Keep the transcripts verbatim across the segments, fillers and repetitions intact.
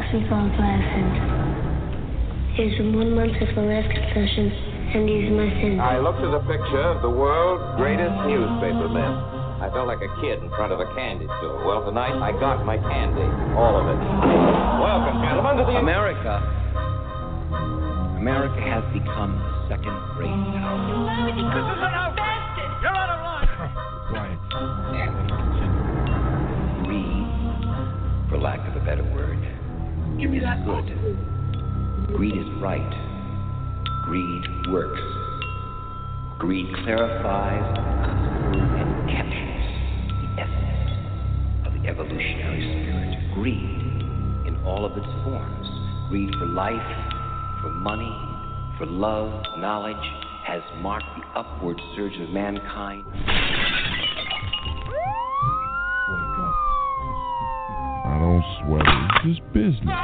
Oxford Falls License. Here's one month of the last confession, and these are my sins. I looked at the picture of the world's greatest newspaper men. I felt like a kid in front of a candy store. Well, tonight I got my candy. All of it. Welcome, gentlemen, to the... America. America has become a second-rate power. You married because of an bastard. You're out of line. Quiet. Greed, for lack of a better word, Give me is that. good. Greed is right. Greed works. Greed clarifies, conquers, and captures the essence of the evolutionary spirit. Greed in all of its forms. Greed for life, for money, for love, knowledge, has marked the upward surge of mankind. Wake up. I don't sweat. It's just business.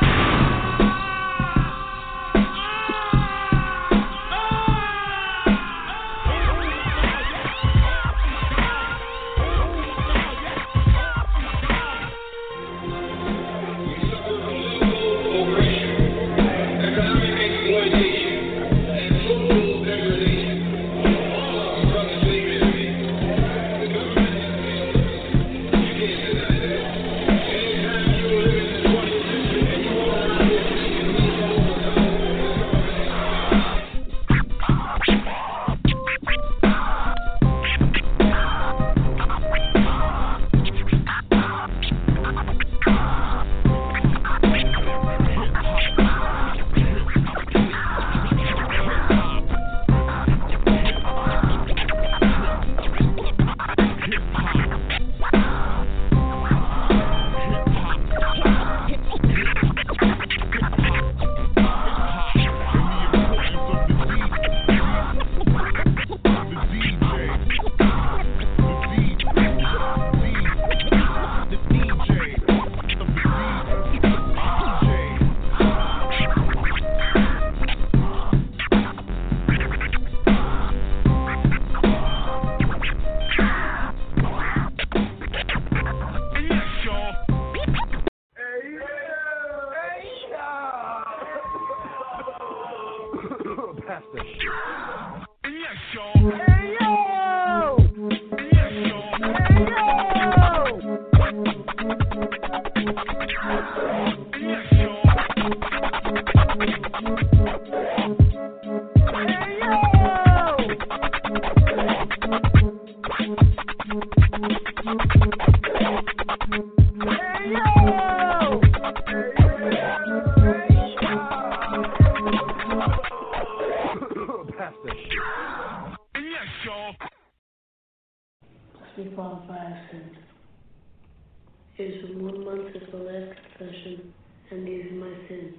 Here's one month of the last confession, and these are my sins.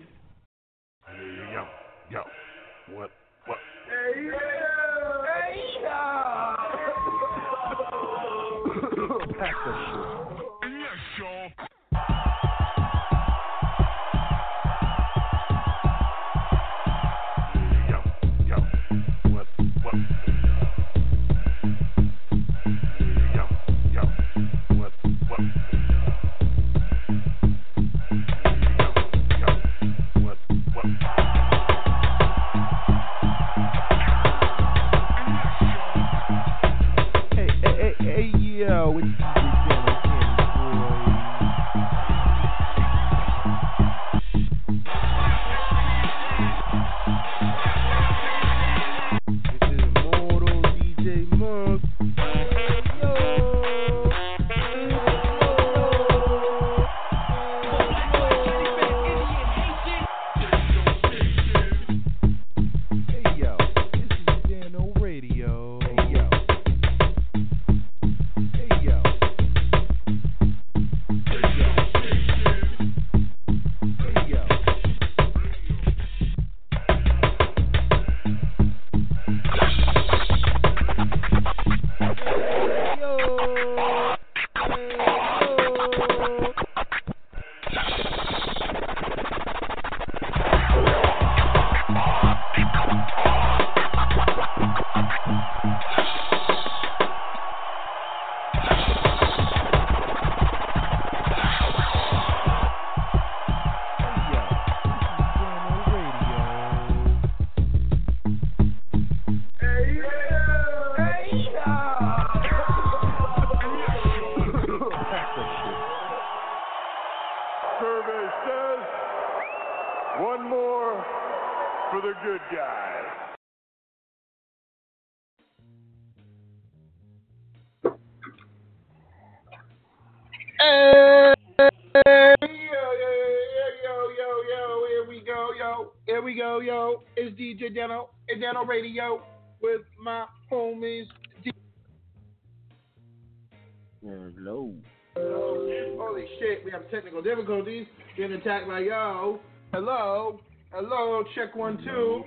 Yo, yo, what, what? Hey, yo! Hey, yo! Pack that shit. Yes, y'all. Yo, yo, what, what? Yo, yo, what, what? Yo, yo, says, says, one more for the good guys. Hey, yo, yo, yo, yo, yo, here we go, yo, here we go, yo. It's D J Dano, it's Dano Radio with my homies. D- Hello. Hello. Holy shit, we have technical difficulties. Getting attacked by yo. Hello, hello, check one, two.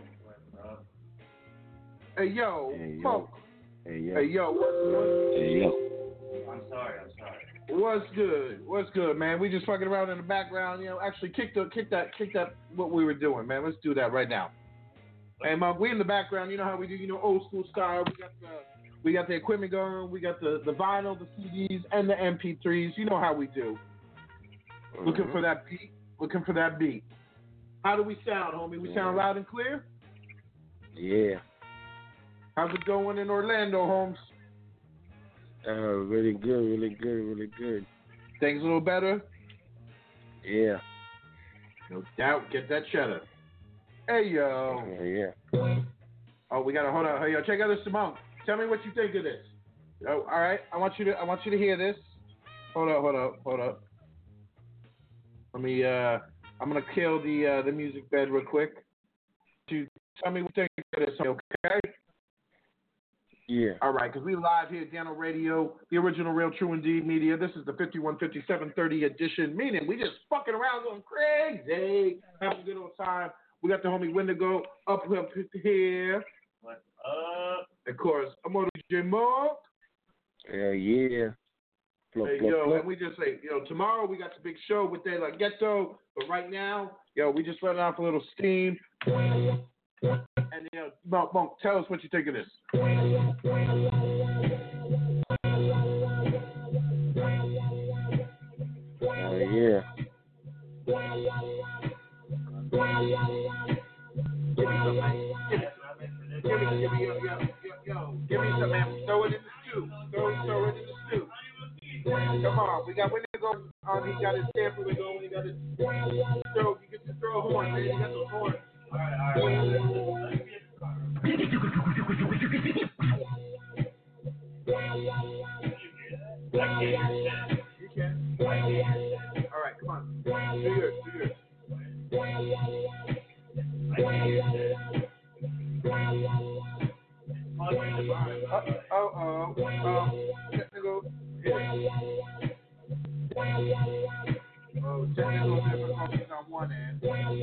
Hey, yo, Hey, yo. Funk. Hey, yo. Hey, yo, what's, Hey, yo. I'm sorry, I'm sorry. what's good? What's good, man? We just fucking around in the background, you know. Actually, kick the, kick that, kick that. What we were doing, man. Let's do that right now. Hey, Monk, we in the background. You know how we do. You know, old school style. We got the, we got the equipment going. We got the, the vinyl, the C Ds, and the M P threes. You know how we do. Mm-hmm. Looking for that beat. Looking for that beat. How do we sound, homie? We sound loud and clear. Yeah. How's it going in Orlando, Holmes? Uh, really good, really good, really good. Things a little better? Yeah. No doubt. Get that cheddar. Hey, yo. Uh, yeah. Oh, we gotta hold on. Hey, yo, check out this Simone. Tell me what you think of this. Oh, all right. I want you to. I want you to hear this. Hold up. Hold up. Hold up. Let me. Uh, I'm gonna kill the uh, the music bed real quick. You tell me what you think of this. Okay. Yeah. All right, because we live here at Dano Radio, the original Real True Indeed Media. This is the fifty-one fifty-seven thirty edition, meaning we just fucking around going crazy, having a good old time. We got the homie Wendigo up, up here. What's up? Of course, I'm on D J Monk. Hell yeah. Plop, Hey, plop, yo, plop. and we just say, yo, tomorrow we got the big show with De La Ghetto, but right now, yo, we just letting off a little steam. And, you know, Monk, Monk, tell us what you think of this. Oh, yeah. Give me some, man. Give me some. Give me, give me, yo, yo, yo, yo. Give me some, man. Throw it in the stew. Throw, throw it in the stew. Come on. We got Wendigo on. He got his sample going. He got his throw. You get to throw a horn, man. You got the horn. All right, all right. I can't hear shit. You can. All right, come on. Do yours. Do yours. I can't hear shit. Uh oh. Oh. Technical. Oh, technical difficulties on one end.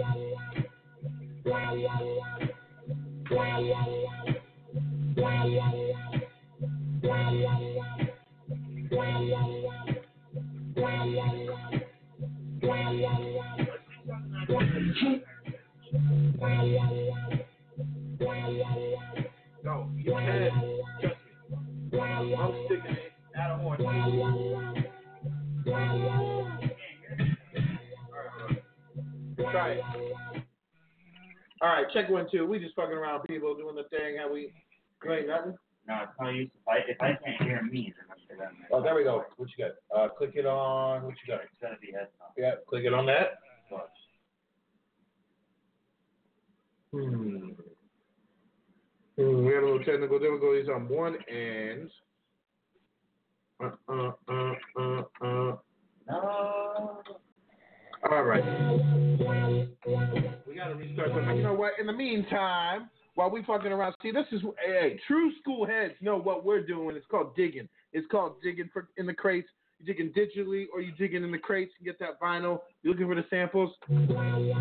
No, you can. Trust me. I'm sticking it out of horn. Try it. All right, check one, two. We just fucking around, people doing the thing. How we. You ain't nothing? No, it's no use. If I, if I can't hear me, then I'm gonna. Oh, there we go. What you got? Uh, click it on. What you got? It's gonna be headphones. Yeah, click it on that. Watch. Hmm. Hmm. We have a little technical difficulties on one end. Uh, uh, uh, uh, uh. No. All right. We gotta restart something. You know what? In the meantime, while we fucking around, see, this is hey, true school heads know what we're doing. It's called digging. It's called digging for, in the crates. You're digging digitally, or you're digging in the crates and get that vinyl. You're looking for the samples. We're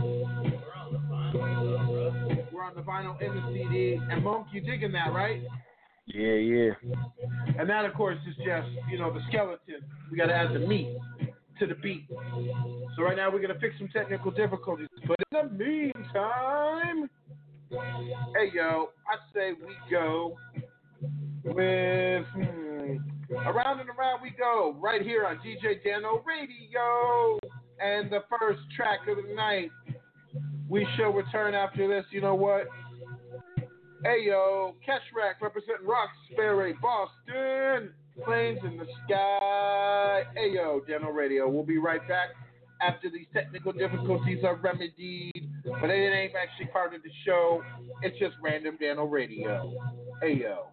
on the vinyl and the C D. And Monk, you digging that, right? Yeah, yeah. And that, of course, is just, you know, the skeleton. We got to add the meat to the beat. So right now we're going to fix some technical difficulties. But in the meantime, hey, yo, I say we go with, hmm, around and around we go, right here on D J Dano Radio. And the first track of the night, we shall return after this. You know what? Hey, yo, Catch Rack representing Roxbury, Boston. Planes in the sky. Hey, yo, Dano Radio. We'll be right back after these technical difficulties are remedied. But it ain't actually part of the show. It's just Random Dano Radio. Hey, yo.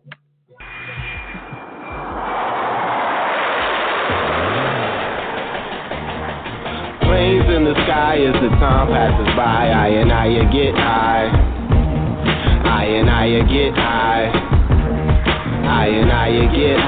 Planes in the sky as the time passes by. I and I get high. I and I get high. I and I get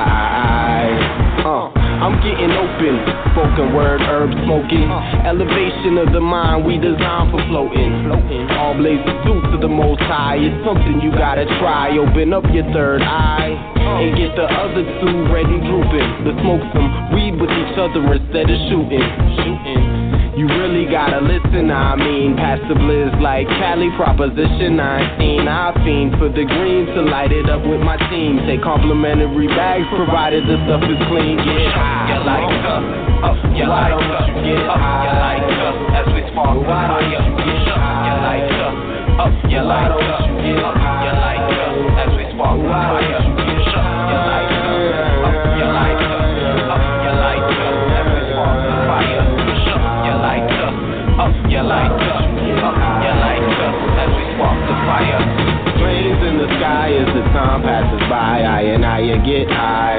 high. Uh, I'm getting open. Spoken word, herb smoking. Elevation of the mind we designed for floating. All blaze pursuit to the most high. It's something you gotta try. Open up your third eye and get the other two ready drooping. Let's smoke some weed with each other instead of shooting. Shooting. You really gotta listen, I mean, past the blizz like Cali Proposition nineteen. I fiend for the green to light it up with my team. Take complimentary bags provided the stuff is clean. Get high, you like us, up, you like us, get up, you like us, as we spark the fire. You like us, up, you like us, get up, you like us, as we spark the fire. You like us, up, you like us, up, you like us, as we spark the fire. Like us, up, you like us, up, you like us, as we spark the fire. Planes in the sky as the time passes by. I and I get high.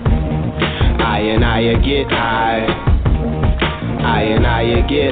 I and I get high. I and I get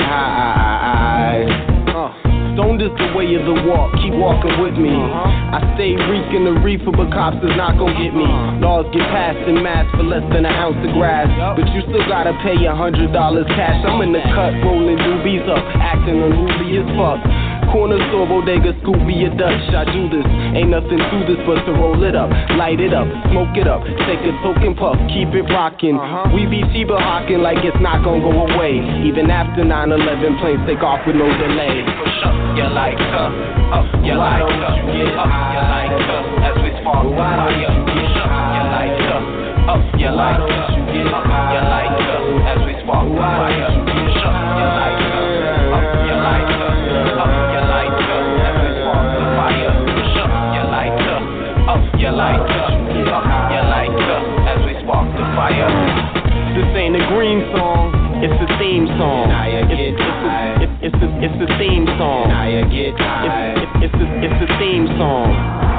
high. Uh. Stoned is the way of the walk, keep walking with me. Uh-huh. I stay reeking the reefer, but cops is not gon' get me. Laws get passed in mass for less than an ounce of grass, but you still gotta pay a hundred dollars cash. I'm in the cut, rolling doobies up, acting unruly as fuck. Corner store, bodega, scoop me a Dutch. I do this, ain't nothing to this but to roll it up, light it up, smoke it up, take a token puff, keep it rocking. Uh-huh. We be Sheba hawking like it's not gonna go away. Even after nine eleven, planes take off with no delay. Push up, you like us, up, you like us, get up, you like us, as we spark the fire. Push up, you like us, up, you like us, get up, you like us, as we spark the fire. Push up, you like us, up, you like us, up, you like us, as we spark the fire. Push up, you like us, up, you like us, up, you like us, as we spark the fire. This ain't a green song, it's a theme song. It's, it's, a, it's, it's, a, it's a theme song. It's, it's, it's, a, it's a theme song.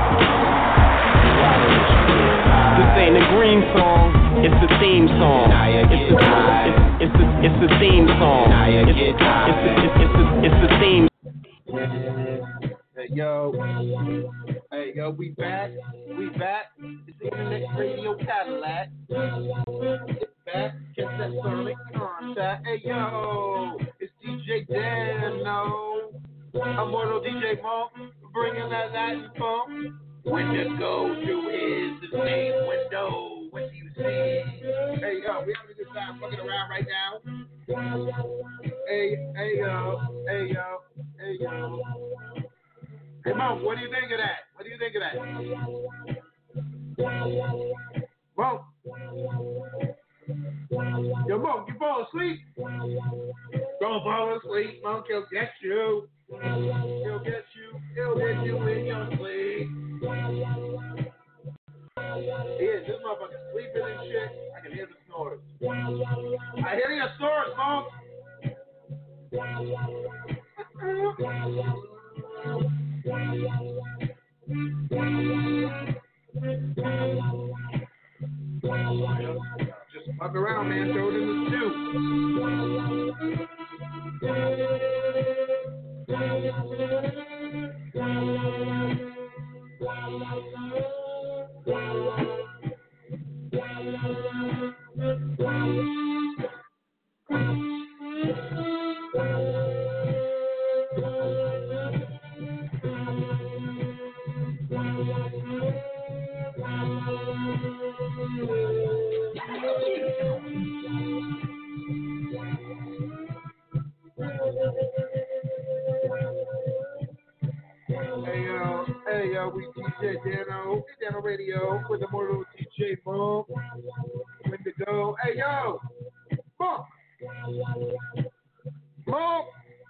This ain't a green song, it's a theme song. It's a, it's, it's, a, it's a theme song. It's, it's, it's, it's, a, it's a theme. Hey yo, hey yo, we back, we back. It's Internet Radio Cadillac. It's back, catch that sonic contact. Hey yo, it's D J Dano, Immortal D J Monk, bringing that Latin funk. When to go to is the same window. What do you see? Hey yo, we having a good time fucking around right now. Hey, hey yo, hey yo, hey yo. Hey, Monk, what do you think of that? What do you think of that? Monk. Yo, Monk, you fall asleep? Don't fall asleep, Monk. He'll get you. He'll get you. He'll get you in your sleep. He is. This motherfucker's sleeping and shit. I can hear the snores. I hear your snores, Monk. Just fuck around, man. Throw it in the stew. Hey yo, hey yo, we D J Dano, Dano Radio with the Immortal D J Monk. When to go? Hey yo, Monk, Monk.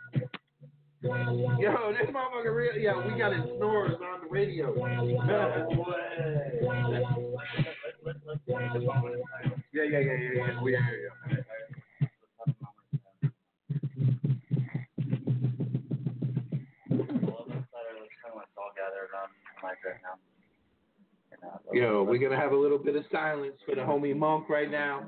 Yo, this motherfucker real. Yeah, we got his snores on the radio. No way. Yeah, yeah, yeah, yeah, yeah. We hear you. Yo, we're gonna have a little bit of silence for the homie Monk right now.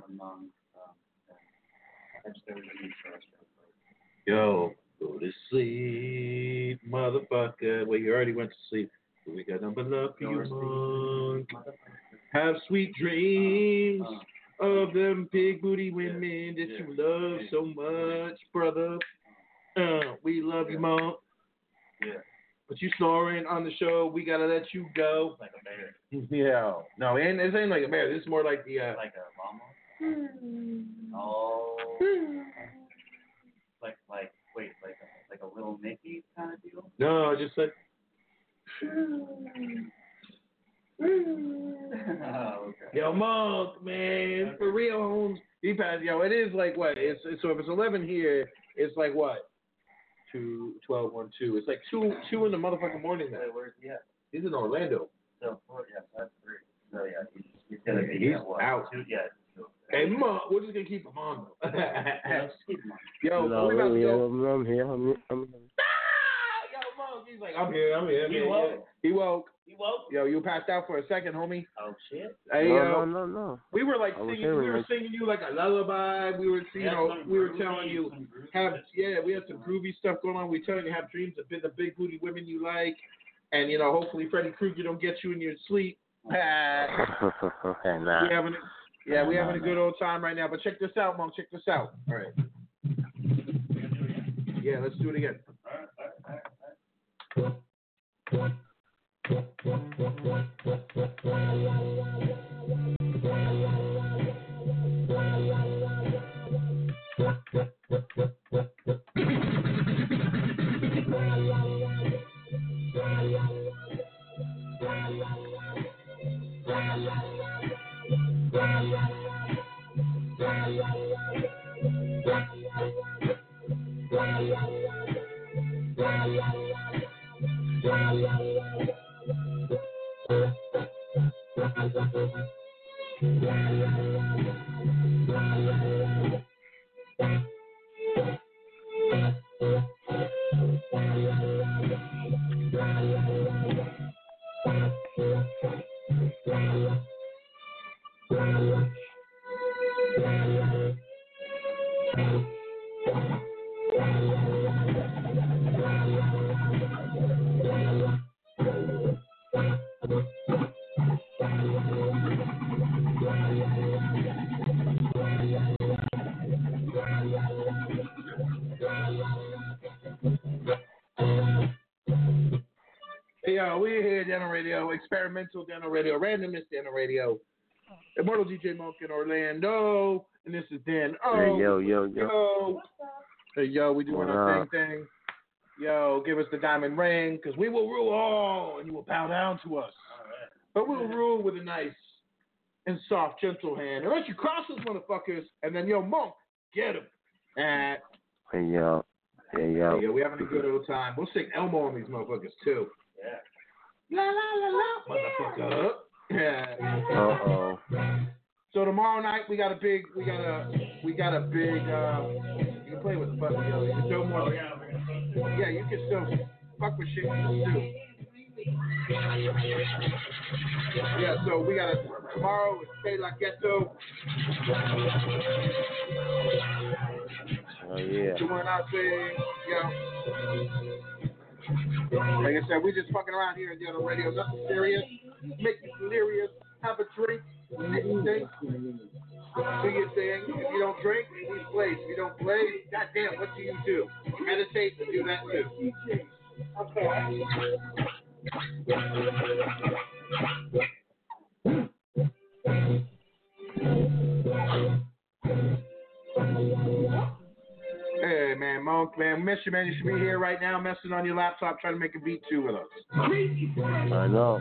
Yo, go to sleep, motherfucker. Well, you already went to sleep. We got number love for you, Monk. Have sweet dreams of them big booty women that you love so much, brother. Uh, we love you, Monk. Yeah. But you snoring on the show, we gotta let you go. Like a bear. Yeah. No, and this ain't like a bear. This is more like the. Uh, like a llama. Oh. like like wait like a, like a little Mickey kind of deal. No, just like. Oh, okay. Yo, Monk, man, for real, Holmes. He passed. Yo, it is like what? It's, it's so if it's eleven here, it's like what? Two, twelve, one, two. It's like two, two in the motherfucking morning now. Where's he at? He's in Orlando. So four, yeah, that's three. So yeah, he's, he's gonna be He's at what? out. Two, yeah. Two. Hey, Monk, we're just gonna keep him on though. Let's keep him on. Yo, No, we about to yeah, go. I'm, I'm here. I'm, I'm here. Ah, yo, Monk, he's like, I'm here, I'm here. I'm He here. woke. Yeah. He woke. He woke. Yo, you passed out for a second, homie. Oh shit. Hey, no, yo. no, no, no. We were like I was singing, hearing we were it. singing you like a lullaby. We were, you Yeah, know, some we were groovy- telling you some groovy have, shit. yeah, we had some groovy stuff going on. We telling you have dreams of the big booty women you like, and you know, hopefully Freddy Krueger don't get you in your sleep. nah. we having, a, yeah, we having a good old time right now. But check this out, Monk. Check this out. All right. Yeah, let's do it again. Hey, yo, we're here, Dental Radio, Experimental Dental Radio, Randomness Dental Radio, Immortal D J Monk in Orlando, and this is Dan. Oh, Hey, yo, yo, yo. yo. Hey, yo, we doing What our up? thing thing. Yo, give us the diamond ring, because we will rule all, and you will bow down to us. All right. But we'll rule with a nice and soft, gentle hand. Unless you cross those motherfuckers, and then, yo, Monk, get him. And, Hey, yo. Hey, yo. hey, yo, we having a good old time. We'll sing Elmo on these motherfuckers, too. Yeah. La, la, la, la, motherfucker. Yeah. Uh-oh. So tomorrow night we got a big, we got a, we got a big. Uh, you can play with the button, yo. You can still more. Yeah, you can still fuck with shit too. Yeah, so we got a tomorrow is Stay La Ghetto. Oh, yeah. Doing our thing, yo. Like I said, we just fucking around here in the other radio. Nothing serious. Make you delirious. Have a drink. Anything. Do your thing. If you don't drink, we play. If you don't play, goddamn, what do you do? Meditate and do that too. Hey man, Monk, man, miss you, man. You should be here right now, messing on your laptop, trying to make a beat too with us. I know.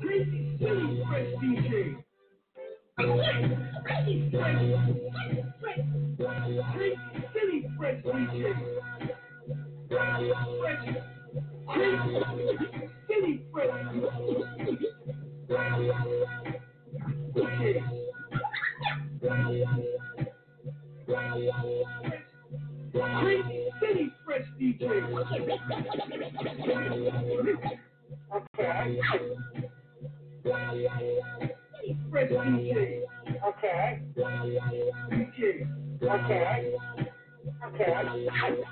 Crazy City Fresh D J. Okay. G. Okay. G. Okay. Okay.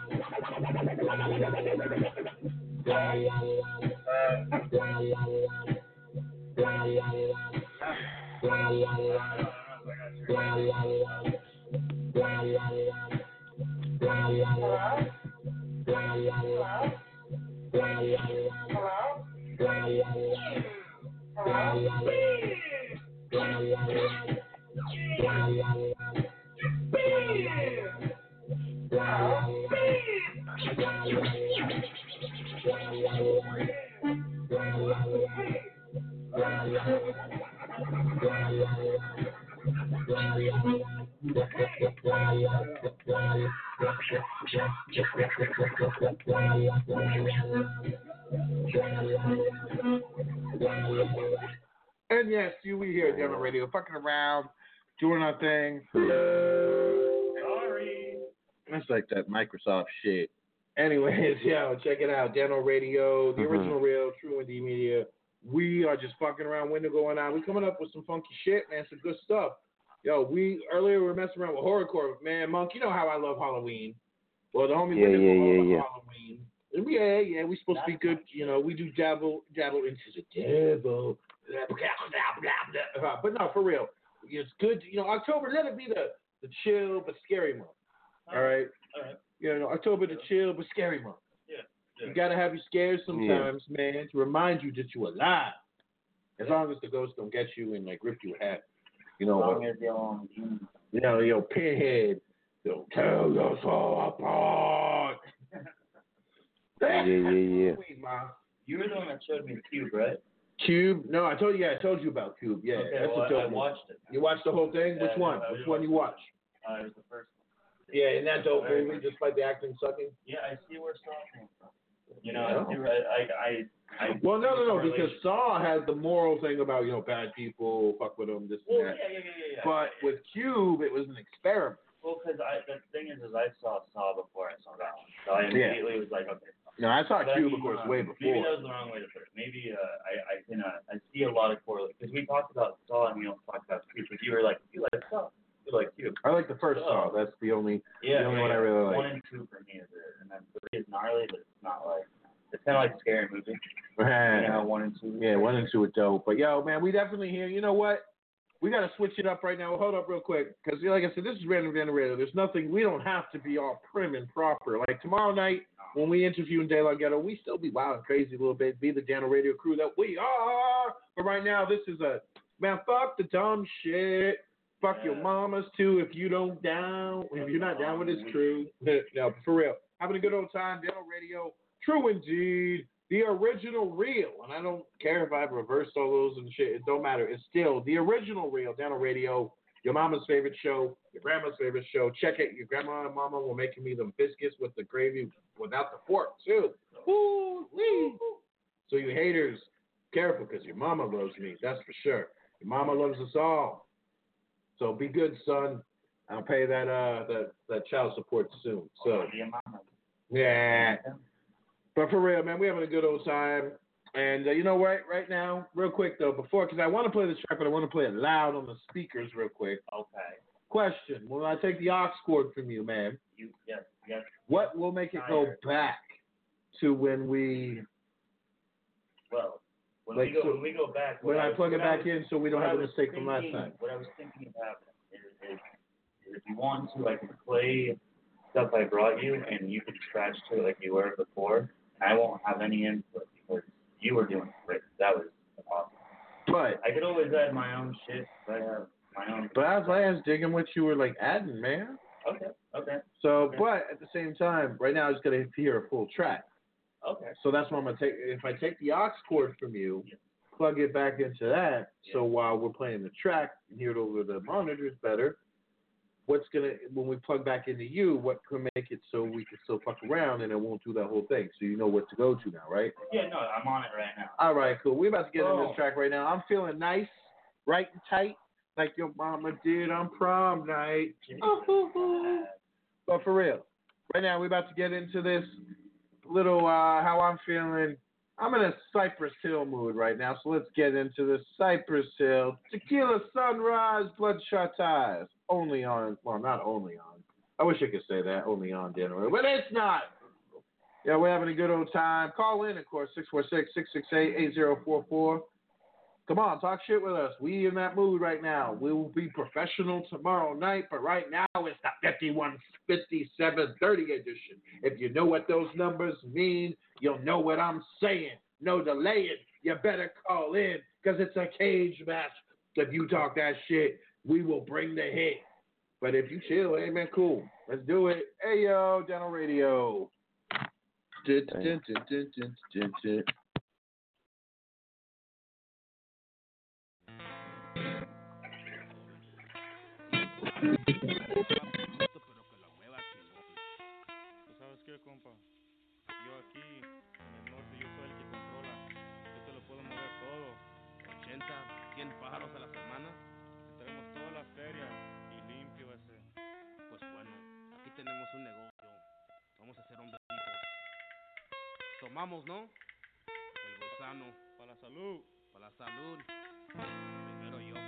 And yes, you we here at Demo Radio, fucking around, doing our thing. Sorry. That's like that Microsoft shit. Anyways, yo, check it out. Demo Radio, the Mhm. original real, True Indie Media. We are just fucking around, window going on. We coming up with some funky shit, man. Some good stuff. Yo, we earlier we were messing around with horrorcore, man. Monk, you know how I love Halloween. Well, the homie Yeah, Window yeah, go yeah, all yeah. about Halloween. And we- Yeah, yeah, we supposed to be good. You know, we do dabble, dabble into the devil. But no, for real, it's good. You know, October, let it be the, the chill but scary month. All right? All right. You know, October, the chill but scary month. Yeah. yeah. You gotta have you scared sometimes, man, to remind you that you're alive. As long as the ghosts don't get you and like rip you in half. You know, As long uh, as you're on June. you know, yo, pinhead, yo, tear us all apart. Yeah, yeah, yeah. Wait, Ma. You were the one that showed me the cube, right? Cube? No, I told you. Yeah, I told you about Cube. Yeah, Okay, that's well, a dope I, I movie. watched it. You watched the whole thing? Yeah, Which I one? did. I Which did one you watch watch? Uh, it was the first one. Yeah, and that dope Very movie, good. despite the acting sucking. Yeah, I see where Saw came from. You know, Yeah. I, see where I, I, I, I Well, no, no, no, see the because Saw had the moral thing about, you know, bad people, fuck with them, this and Well, that. yeah, yeah, yeah, yeah. yeah. But with Cube, it was an experiment. Well, because I, the thing is, is I saw Saw before I saw that one, so I Yeah. immediately was like, okay. No, I saw But I Cube, mean, of course, uh, way Maybe before. that was the wrong way to put it. Maybe uh, I, I can, uh, I see a lot of correlation because we talked about Saw and we don't talk about Cube, but you were like, you like Saw, you like Cube. I like the first Saw. Saw. That's the only, Yeah, the only yeah, one I yeah. really like. One and two for me is it, and then three is gnarly, but it's not like it's kind of like a scary movie. You know, one and two. Yeah, one and two are dope. But yo, man, we definitely here. You know what? We got to switch it up right now. Hold up real quick. Because, like I said, this is Random Generator. There's nothing, we don't have to be all prim and proper. Like tomorrow night, when we interview in De La Ghetto, we still be wild and crazy a little bit, be the Dano Radio crew that we are. But right now, this is a, man, fuck the dumb shit. Fuck your mamas, too, if you don't down, if you're not down with this crew. No, for real. Having a good old time, Dano Radio. True indeed. The original real, and I don't care if I've reversed all those and shit. It don't matter. It's still the original real. Dano Radio, your mama's favorite show, your grandma's favorite show. Check it. Your grandma and mama were making me them biscuits with the gravy without the fork too. Woo wee. So you haters, careful, because your mama loves me. That's for sure. Your mama loves us all. So be good, son. I'll pay that uh that that child support soon. So yeah. But for real, man, we're having a good old time. And uh, you know what? Right now, real quick, though, before, because I want to play this track, but I want to play it loud on the speakers real quick. Okay. Question. When I take the aux cord from you, man, You, yes, yes. what will make it go Tired. back to when we, Well, when Like, we go so when we go back, when what I was- plug it what I back was- in so we don't what have I the was mistake from last thinking- time? What I was thinking of happening is, is, is if you want to, I can play stuff I brought you, and you can scratch to it like you were before. I won't have any input because you were doing it great. That was awesome. But, I could always add my own shit. But I have my own. but I was, I was digging what you were, like, adding, man. Okay. Okay. So, Okay. but at the same time, right now, I just got to hear a full track. Okay. So that's what I'm going to take. If I take the aux cord from you, plug it back into that, so while we're playing the track and hear it over the monitors better, what's going to, when we plug back into you, what can make it so we can still fuck around and it won't do that whole thing? So you know what to go to now, right? Yeah, no, I'm on it right now. All right, cool. We're about to get into Oh. this track right now. I'm feeling nice, right and tight, like your mama did on prom night. But for real, right now we're about to get into this little uh, how I'm feeling. I'm in a Cypress Hill mood right now, so let's get into the Cypress Hill Tequila Sunrise Bloodshot Eyes. Only on, well, not only on. I wish I could say that, only on January, but it's not. Yeah, we're having a good old time. Call in, of course, six four six, six six eight, eight zero four four. Come on, talk shit with us. We in that mood right now. We will be professional tomorrow night, but right now it's the fifty-one fifty-seven thirty edition. If you know what those numbers mean, you'll know what I'm saying. No delaying. You better call in because it's a cage match. If you talk that shit, we will bring the hit. But if you chill, hey man, cool. Let's do it. Hey yo, Dental Radio. Dun, dun, dun, dun, dun, dun, dun. ¿Tú sabes qué, compa? Yo aquí, en el norte, yo soy el que controla. Yo te lo puedo mover todo. ochenta, cien pájaros a la semana. Te traemos toda la feria y limpio ese. Pues bueno, aquí tenemos un negocio. Vamos a hacer hombrecitos. Tomamos, ¿no? El gusano. Para la salud. Para la salud. Primero yo.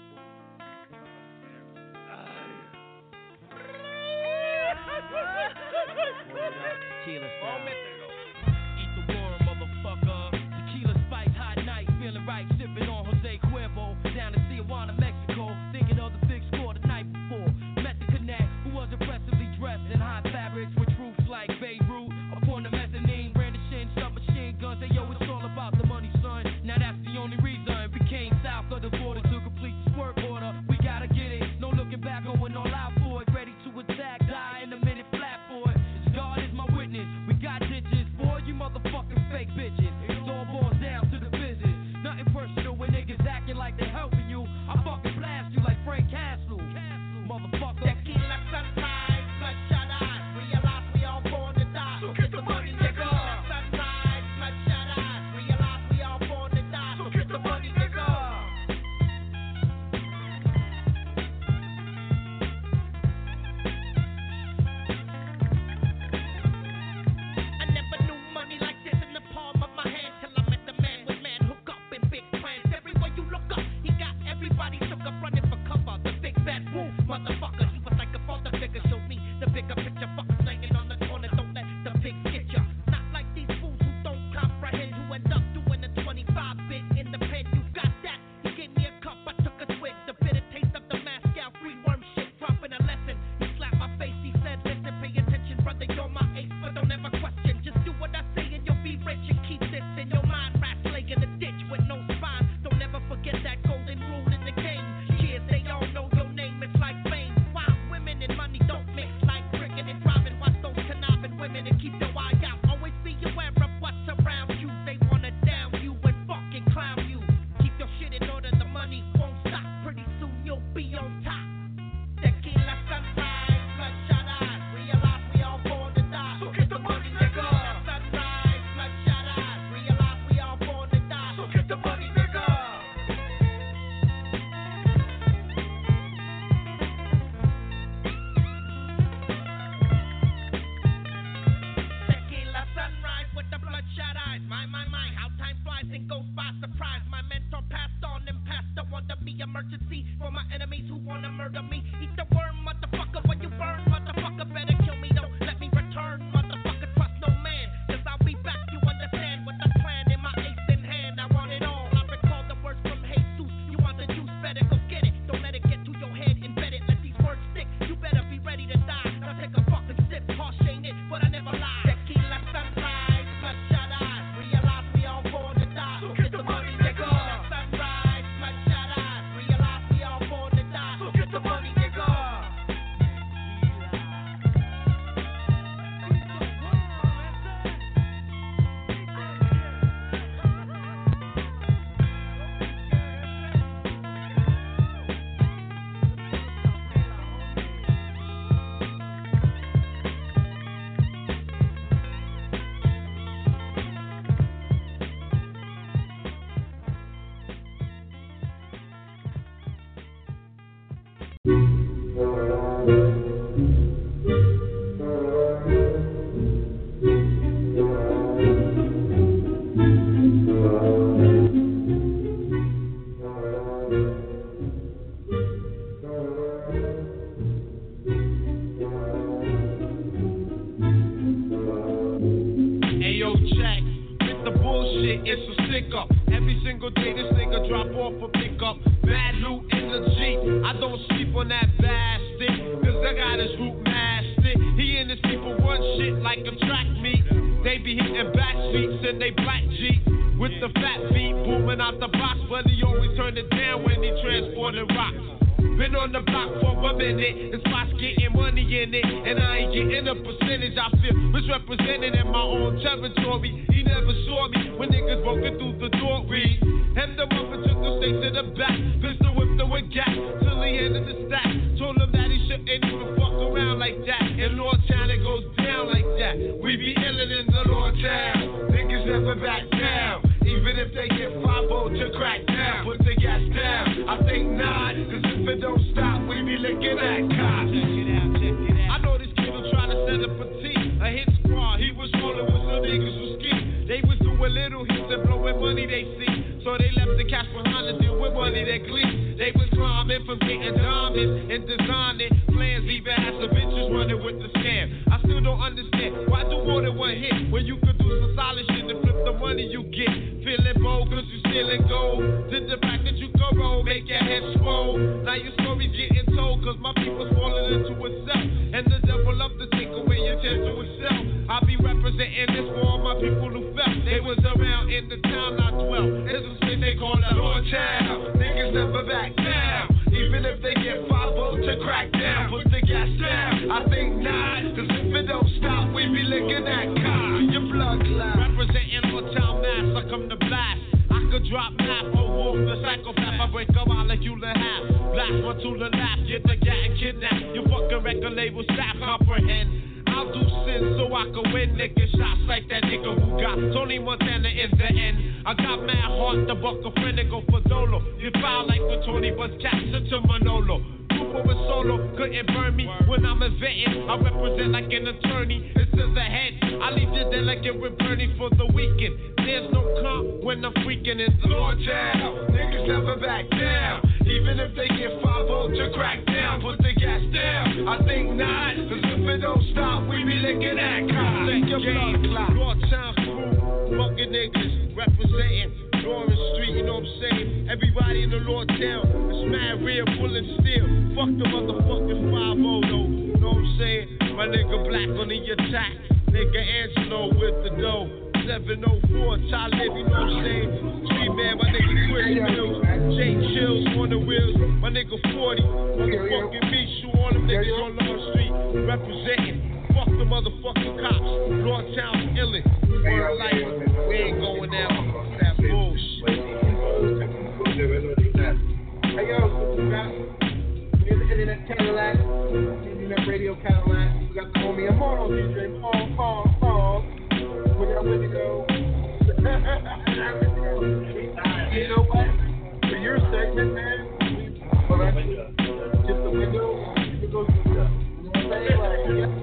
Tequila style. Eat the worm, motherfucker. Tequila spice, hot night, feeling right, sipping on Jose Cuervo. Down in Tijuana, Mexico, thinking of the big score the night before. Met the connect, who was impressively dressed in hot fabrics with roofs like Beirut. Upon the mezzanine, brandishing submachine guns. Hey yo, it's all about the money, son. Now that's the only reason we came south of the border to complete the squirt order. We gotta get it, no looking back, going all out for it. Ready to attack, die in a minute, flat for it. God is my witness. We got ditches for you motherfucking fake bitches. It all boils down to the business. Nothing personal when niggas acting like they helping you. I fucking blast you like Frank Castle. Motherfucker. Tequila sunrise, bloodshot eyes. Realize we all born to die. So get the money, nigga. Sunrise, bloodshot eyes. Realize we all born to die. So get the money, nigga. Everybody took up running for cover. The big bad wolf, motherfucker. He was like a father figure. Showed me the bigger picture. Fuckers laying on the corner. Don't let the pigs get ya. Not like these fools who don't comprehend. Who end up doing a twenty-five bit in the pen. You got that? He gave me a cup. I took a swig. The bitter taste of the Moscow free worm shit. Dropping a lesson. He slapped my face. He said, listen, pay attention, brother. You're my ace, but don't ever question. Just do what I say and you'll be rich. And keep this in your mind. Rats laying in the ditch with no spine. Don't ever forget that golden rule. They all know your name, it's like fame. Wild women and money don't mix like drinking and driving. Watch those conniving women and keep your eye out. Always be aware of what's around you. They wanna down you and fucking clown you. Keep your shit in order, the money won't stop. Pretty soon you'll be on top. Tequila sunrise, bloodshot eyes. Realize we all born to die. So get the money, nigga. Sunrise, bloodshot eyes. Realize we all born to die. So get the money, nigga. Bloodshot eyes, my, my, my, how time flies and goes by surprise. My mentor passed on and passed the one to be emergency for my enemies who wanna murder me. Eat the worm, motherfucker, when you burn, motherfucker, better kill me, don't let me return, motherfucker, trust no man, cause I'll be back, you understand, with the plan in my ace in hand, I want it all. I recall the words from Jesus, you want the juice, better go get it, don't let it get to your head, embed it, let these words stick, you better be ready to die, now take a fucking sip, harsh ain't it, but I never lie. Tequila sunrise, bloodshot eyes, realize we all born to die. So get the money, nigga. Sunrise, bloodshot eyes, realize we all born to die. So shit, it's a stick up. Every single day this nigga drop off a pickup. Bad loot in the Jeep. I don't sleep on that bastard, cause I got his root mastered. He and his people run shit like a track meet. They be hitting back seats in they black Jeep. With the fat beat booming out the box, but he always turned it down when he transported rocks. Been on the block for a minute, and spots getting money in it, and I ain't getting a percentage. I feel misrepresented in my own territory. He never saw me when niggas walking through the doorway. Hemmed him up and took him straight to the back. Pistol whipped him with gas till he ended the stack. Told him that he shouldn't even fuck around like that. In Lordtown it goes down like that. We be illin' in the Lordtown. Niggas never back down. Even if they get five oh to crack down, put the gas down. I think not, cause if it don't stop, we be licking at cops. Check it out, check it out. I know this kid will try to set up a team, a hit squad. He was rolling with some niggas who ski. They was doing little hits and blowing money they see. So they left the cash behind to deal with money that gleam. They was climbing from getting diamonds and designing plans. Even had some bitches running with the scam. I still don't understand why do more than one hit when you could do some solid shit and flip the money you get. Feeling bold cause you stealing gold. Did the fact that you go roll make your head swole. Now your story's getting told cause my people's falling into itself. And the devil love to take away your chance to excel. I be representing this for all my people who felt. They was around in the town I dwell. It's a shit they call it Lordtown. Niggas never back down. Even if they get five oh to crack down, put the gas down. I think not, cause if it don't stop, we be licking that cock. Your blood clot. Representing Lordtown Mass, I come to blast. I could drop math or walk the psychopath. I break up, I'll let you learn half. Blast one to the laugh, get the gat and kidnap. You fucking record label staff comprehend. I'll do sin so I can win, nigga. Shots like that nigga who got Tony Montana in the end. I got mad heart to buck a friend and go for Dolo. You foul like the Tony Buzz capture to Manolo. Grupo and solo couldn't burn me when I'm inventing. I represent like an attorney. It's to the head. I leave you there like it with Bernie for the weekend. There's no comp when I'm freaking in the Lordtown. Niggas never back down. Even if they get five oh to crack down, put the gas down. I think not, cause if it don't stop, we be licking that cock. Take your blood clot. Lordtown crew, fucking niggas, representing Lawrence Street, you know what I'm saying? Everybody in the Lordtown is mad real, pulling steel. Fuck the motherfucking five oh though, you know what I'm saying? My nigga Black on the attack, nigga Angelo with the dough. seven oh four, Talib, you know what I'm saying? Street man, my nigga Chris Mills, Jay Chills on the wheels, my nigga forty, motherfucking me, shoot all them niggas on Long Street, representing. Fuck the motherfucking cops, Lordtown's illin', word life, we ain't going out, that bullshit. Hey yo, we got the internet Cadillac, internet radio Cadillac, we got the homie Immortal D J, Paul, Paul, Paul. We got Wendigo. You know what? For your segment, man, well, that's just the window. It goes to the, you know what I'm saying? Like, yeah.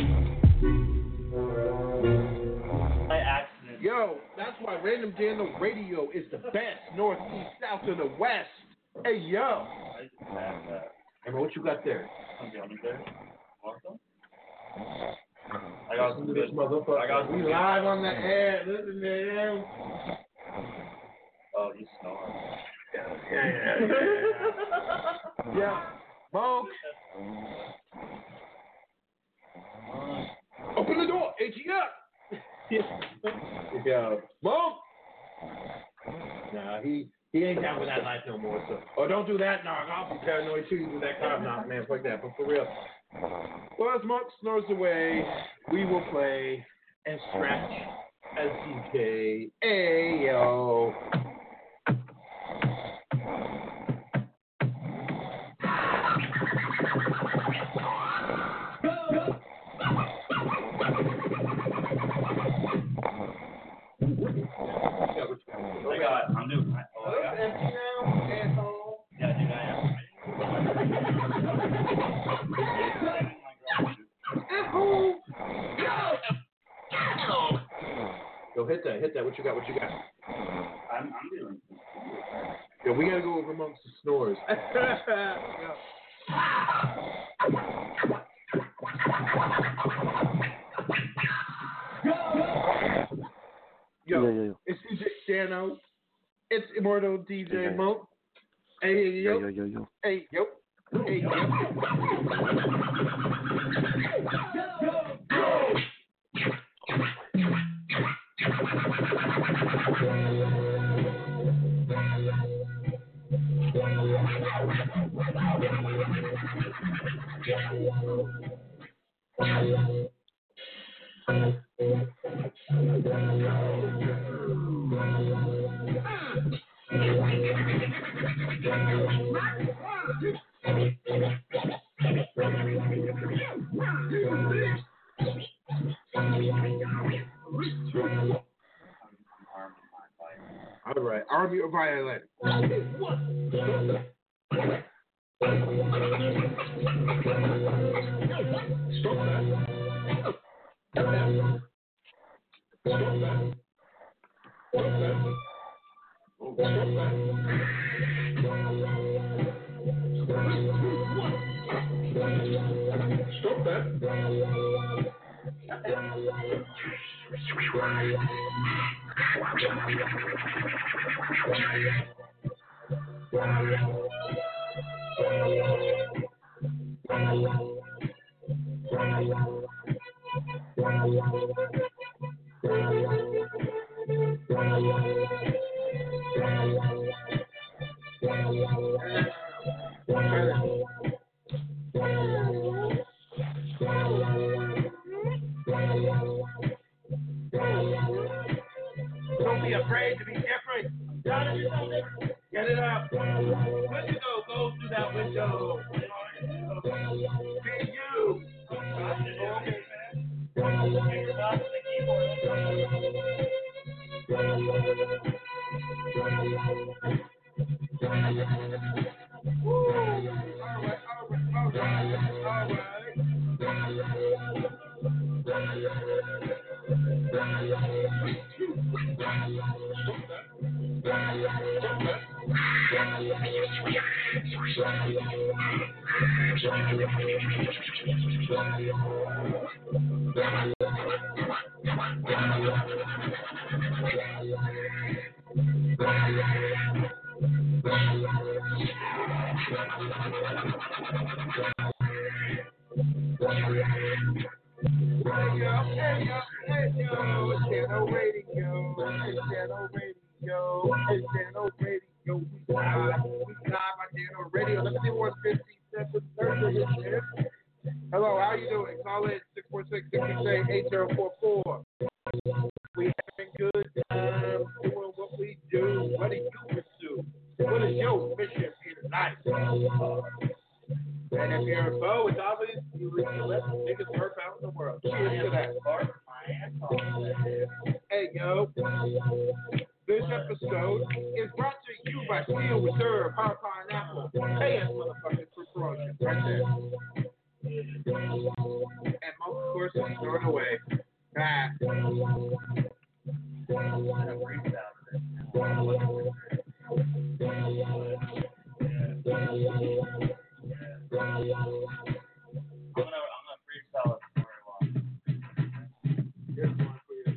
By accident. Yo, that's why Random Jam Radio is the best. North, east, south, and the west. Hey, yo. Hey, what you got there? Something there. Awesome. I got some this motherfucker. I got we live on the air. Listen, man. Oh, you snore. Yeah, yeah, yeah. Yeah. Yeah. Monk. Open the door. H E up. Yeah. Monk. Nah, he he ain't down with that life no more. So, oh, don't do that. Nah, I'll be paranoid too. You do that kind of nah, man. Fuck that. But for real. Well, as Monk snores away, we will play and scratch as D K. Ayo. I got, I'm new. Oh, I got empty now, asshole. Yeah, dude, I am. Yo, hit that, hit that. What you got? What you got? I'm, I'm doing. Yo, we gotta go over amongst the snores. Yo, yo, yo, yo. it's D J, piano. It's immortal D J Yeah. Mo. Hey, yo. Yo, yo, yo, yo. Hey, yo. Hey, yo. All right, Army of Violence. Stop that. Stop that. Stop that. Stop that. Oh, stop that. Stop that. Don't be afraid to be different. Gotta do something. Get it up. Window, go through that window. Be you. Woo. All right, all right, all right, all right. Hey yo, hey yo, hey yo, it's Channel Radio, it's Channel Radio, it's Channel Radio, we live, we live on Channel Radio, let me see one fifty-seven thirty. Hello, how you doing? Call in six four six, six six eight, eight zero four four. We having good time doing what we do. What do you pursue? What is your mission here tonight? And if you're a foe, it's obvious you leave the best biggest perk out in the world. Cheers to that. Hey, yo. This episode is brought to you by Steel Reserve, Hot Pineapple. Hey, that's motherfucking for promotion right there. And most, of course, is thrown away. Ah. I'm gonna, I'm gonna freestyle it for a while. Here's one for you.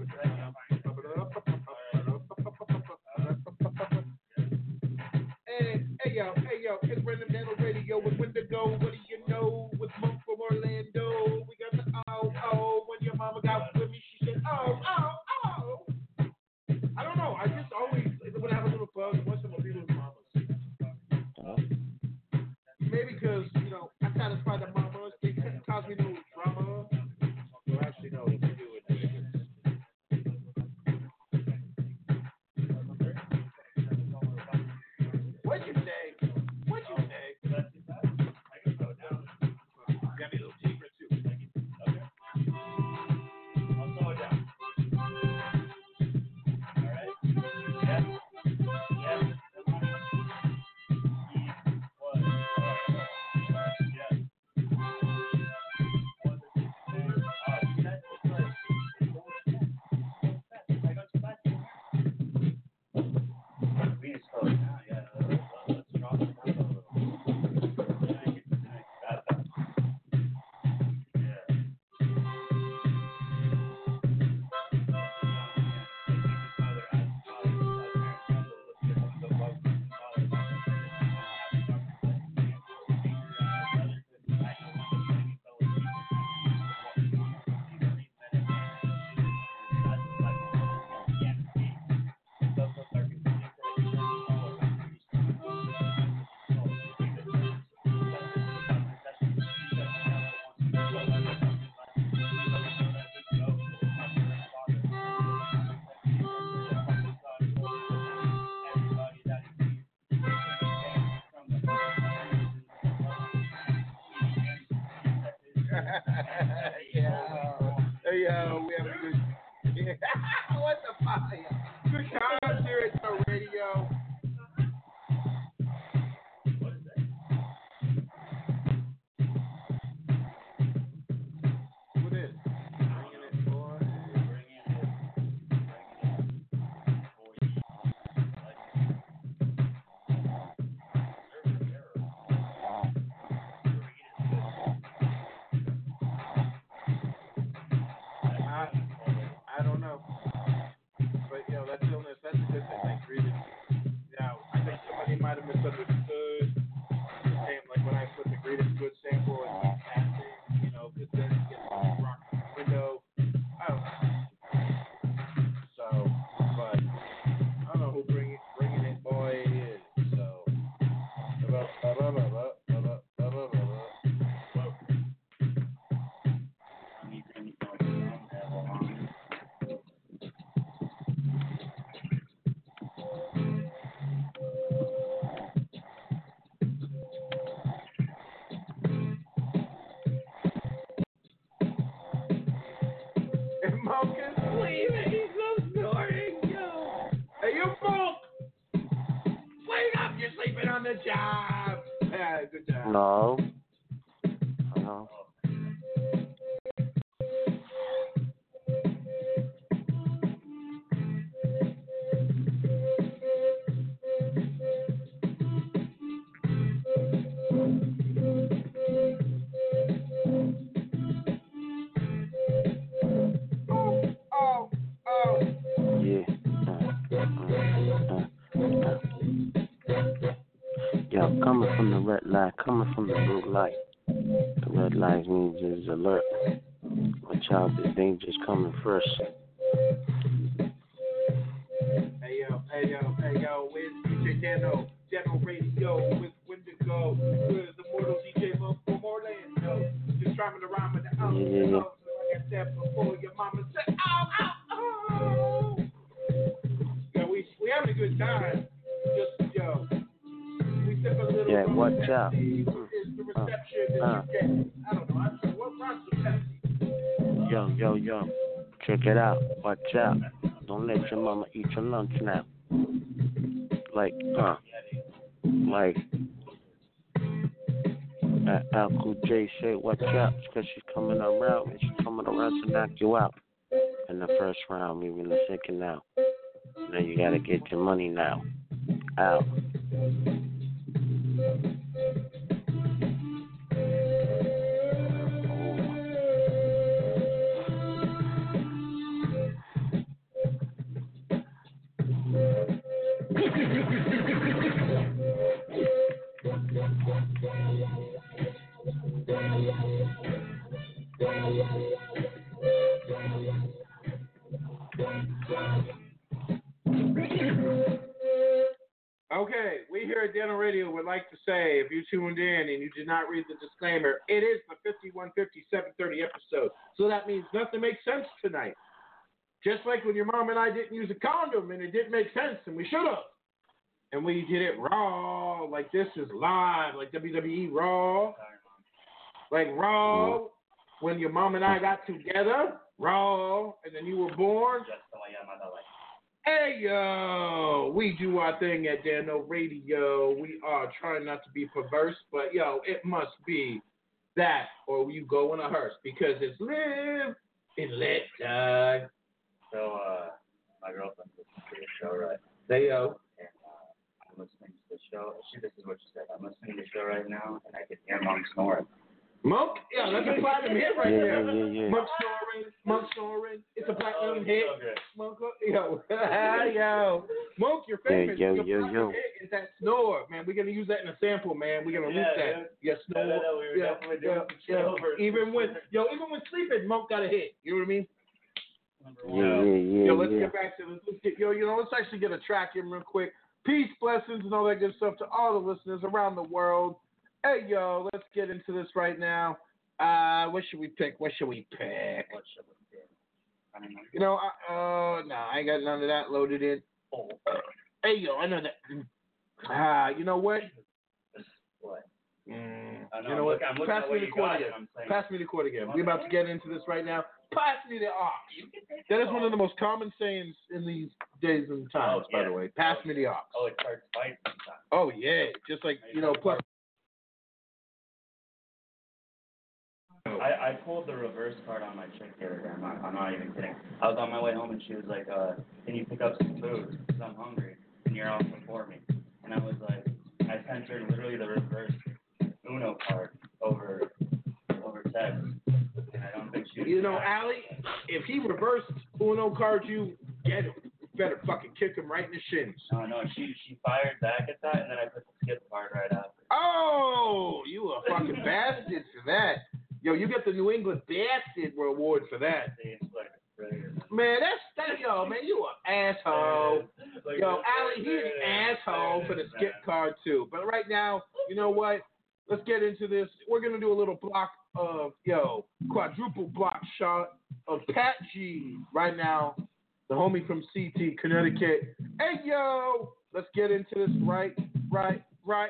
Hey, hey, yo, hey, yo, it's Random Dental Radio with Wendigo. What do you know? With Monk from Orlando. We got the oh, oh. When your mama got with me, she said, oh, oh, oh. I don't know. I just always, when I have a little bug, once in a few little mamas. Maybe because, you know, I satisfy the mamas. They cause me no drama. Well, actually, no, they do it. What'd you say? What'd you say? yeah. Hey, yo, we have a good. Yeah. What the fuck? Good times here at the radio. What is? Bringing it, boy. I, I don't know. But, you know, that's illness. That's a good thing. Thanks, really. Now, I think somebody might have misunderstood. Saying, like, when I put the greatest good sample and casting, you know, because then it gets rock window. I don't know. So, but I don't know who bring it, bringing it boy is. So, blah, blah, blah, blah, blah, blah, blah, blah, blah, blah. And Monk is sleeping. He's so snoring. Yo. Hey, you Monk! Wake up! You're sleeping on the job. Yeah, good job. No. No. Oh, oh, oh. Yeah. Uh, uh, uh, uh. Yo, coming from the red light, coming from the blue light. The red light means it's alert. Watch out, the danger's coming first. Hey yo, hey yo, hey yo, where's D J Dano? Dano Radio with Wendigo. Where's the mortal D J Monk from Orlando? Just trying to rhyme with the Yeah, album. yeah, yeah. Like I said before, your mama said, ow, ow, ow. Yeah, we we having a good time. Just yo, we took a little. Yeah, watch out. Is the reception Uh, uh. that you get? I don't know. I'm sorry, what rhymes with Pepsi? Yo, yo, yo. Check it out. Watch out. Don't let your mama eat your lunch now. Like, uh, like, uh, Al Cool J said, watch out, because she's coming around, and she's coming around to knock you out. In the first round, even the second now. Now you gotta get your money now. Out. Okay, we here at Dental Radio would like to say, if you tuned in and you did not read the disclaimer, it is the fifty-one fifty, seven thirty episode. So that means nothing makes sense tonight. Just like when your mom and I didn't use a condom and it didn't make sense and we should have. And we did it raw, like this is live, like W W E Raw. Like Raw, when your mom and I got together, Raw, and then you were born. Hey, yo, we do our thing at Dano Radio. We are trying not to be perverse, but, yo, it must be that or you go in a hearse because it's live and let die. So, uh, my girlfriend listens to the show, right? Say, yo. And uh, I'm listening to the show. She, this is what she said. I'm listening to the show right now, and I can hear Mom snoring. Monk? Yeah, that's a platinum hit right Yeah, there. yeah, yeah, yeah. Monk snoring, Monk snoring. It's a platinum Oh, hit. so good. Monk, yo, yo, Monk, your famous. yo, your yo, platinum yo. hit is that snore, man. We're gonna use that in a sample, man. We're gonna Yeah, loop yeah. that. Yeah, snore. No, no, no, we were yeah, definitely doing yeah, some chill yeah. versus Even when, sleeping. yo, even when sleeping, Monk got a hit. You know what I mean? Yeah, yeah, yeah, Yo, let's yeah. get back to this. Let's get, yo, you know, let's actually get a track in real quick. Peace, blessings, and all that good stuff to all the listeners around the world. Hey, yo, let's get into this right now. Uh, what should we pick? What should we pick? What should we do? I don't know. You know, uh, uh no, I ain't got none of that loaded in. Oh, Hey, yo, I know that. Ah, you know what? what? Mm, I no, you know I'm what? looking- I'm looking Pass at me what the you court got, again. and I'm saying- Pass me the court again. Okay. We're about to get into this right now. Pass me the ox. That is one of the most common sayings in these days and times, Oh, by yeah. the way. Pass me the ox. Oh, it starts fighting sometimes. Oh, yeah. Just like, you know, plus. I, I pulled the reverse card on my chick the other day. I'm not, I'm not even kidding. I was on my way home and she was like, uh, can you pick up some food? Because I'm hungry and you're off before me. And I was like, I sent her literally the reverse Uno card over over text. And I don't think she was You know, Allie, if he reversed Uno card you, get him. You better fucking kick him right in the shins. No, no, she she fired back at that and then I put the skip card right after. Oh, you a fucking bastard for that. Yo, you get the New England Bastard Award for that. Man, that's that. Yo, man, you an asshole. Yo, Allie, he's an asshole for the skip card too. But right now, you know what? Let's get into this. We're gonna do a little block of yo quadruple block shot of Pat G right now, the homie from C T Connecticut. Hey yo, let's get into this right, right, right.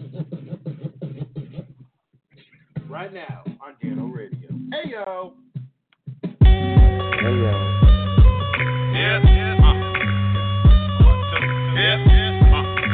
Right now on Ghetto Radio. Hey yo. Hey yo. Yeah, yeah. Uh. One, two, two. Yeah, yeah.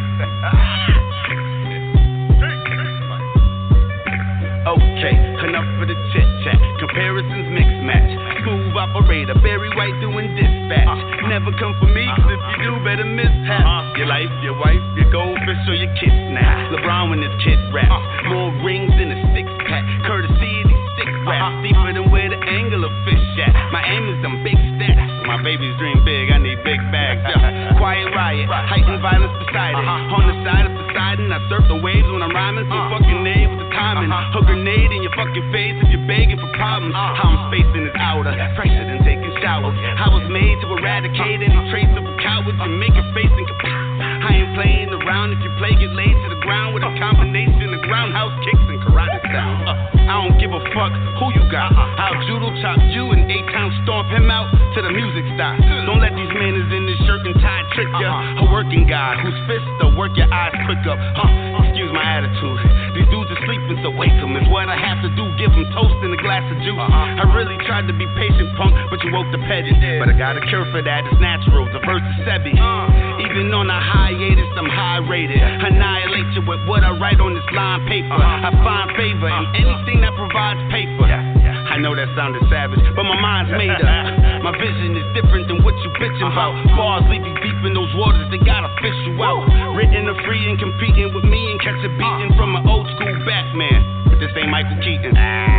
Uh. Okay, enough for the chit chat. Comparisons mix match. Smooth operator, Barry White doing dispatch. Uh. Never come for me, cause if you do, better mishap. Uh. Your life, your wife, your goldfish, or your kid snap. LeBron when his kid raps. Uh. More rings than a six pack. Courtesy of these six raps. Uh. Deeper than where the angle of fish at. My aim is them big stats. My babies dream big, I need big bags. Yeah. Quiet riot, heightened violence beside it. Uh-huh. On the side of Poseidon, I surf the waves when I'm rhyming. So uh. fucking nade with the timing. Uh-huh. A grenade in your fucking face if you're begging for problems. Uh. How I'm spacing is outer, fresher than taking showers. I was made to eradicate any trace of a coward and make a face and kapow. I ain't playing around. If you play, get laid to the ground with a combination of groundhouse kicks and karate style. Uh, I don't give a fuck who you got. I'll judo chop you and A-Town stomp him out to the music style. Don't let these men in this shirt and tie trick ya. A working guy whose fists will work your eyes quick up. Huh, excuse my attitude. These dudes are sleeping, so wake them. It's what I have to do. Give them toast and a glass of juice. I really tried to be patient, punk, but you woke the pedant. But I got a cure for that. It's natural. The verse is Sebi. Even on a hiatus, I'm high rated. Annihilate you with what I write on this line paper. I find favor in anything that provides paper. I know that sounded savage, but my mind's made up. My vision is different than what you bitching about. Bars leave you deep in those waters, they gotta fish you out. Written or free and competing with me and catch a beating from an old school Batman. But this ain't Michael Keaton.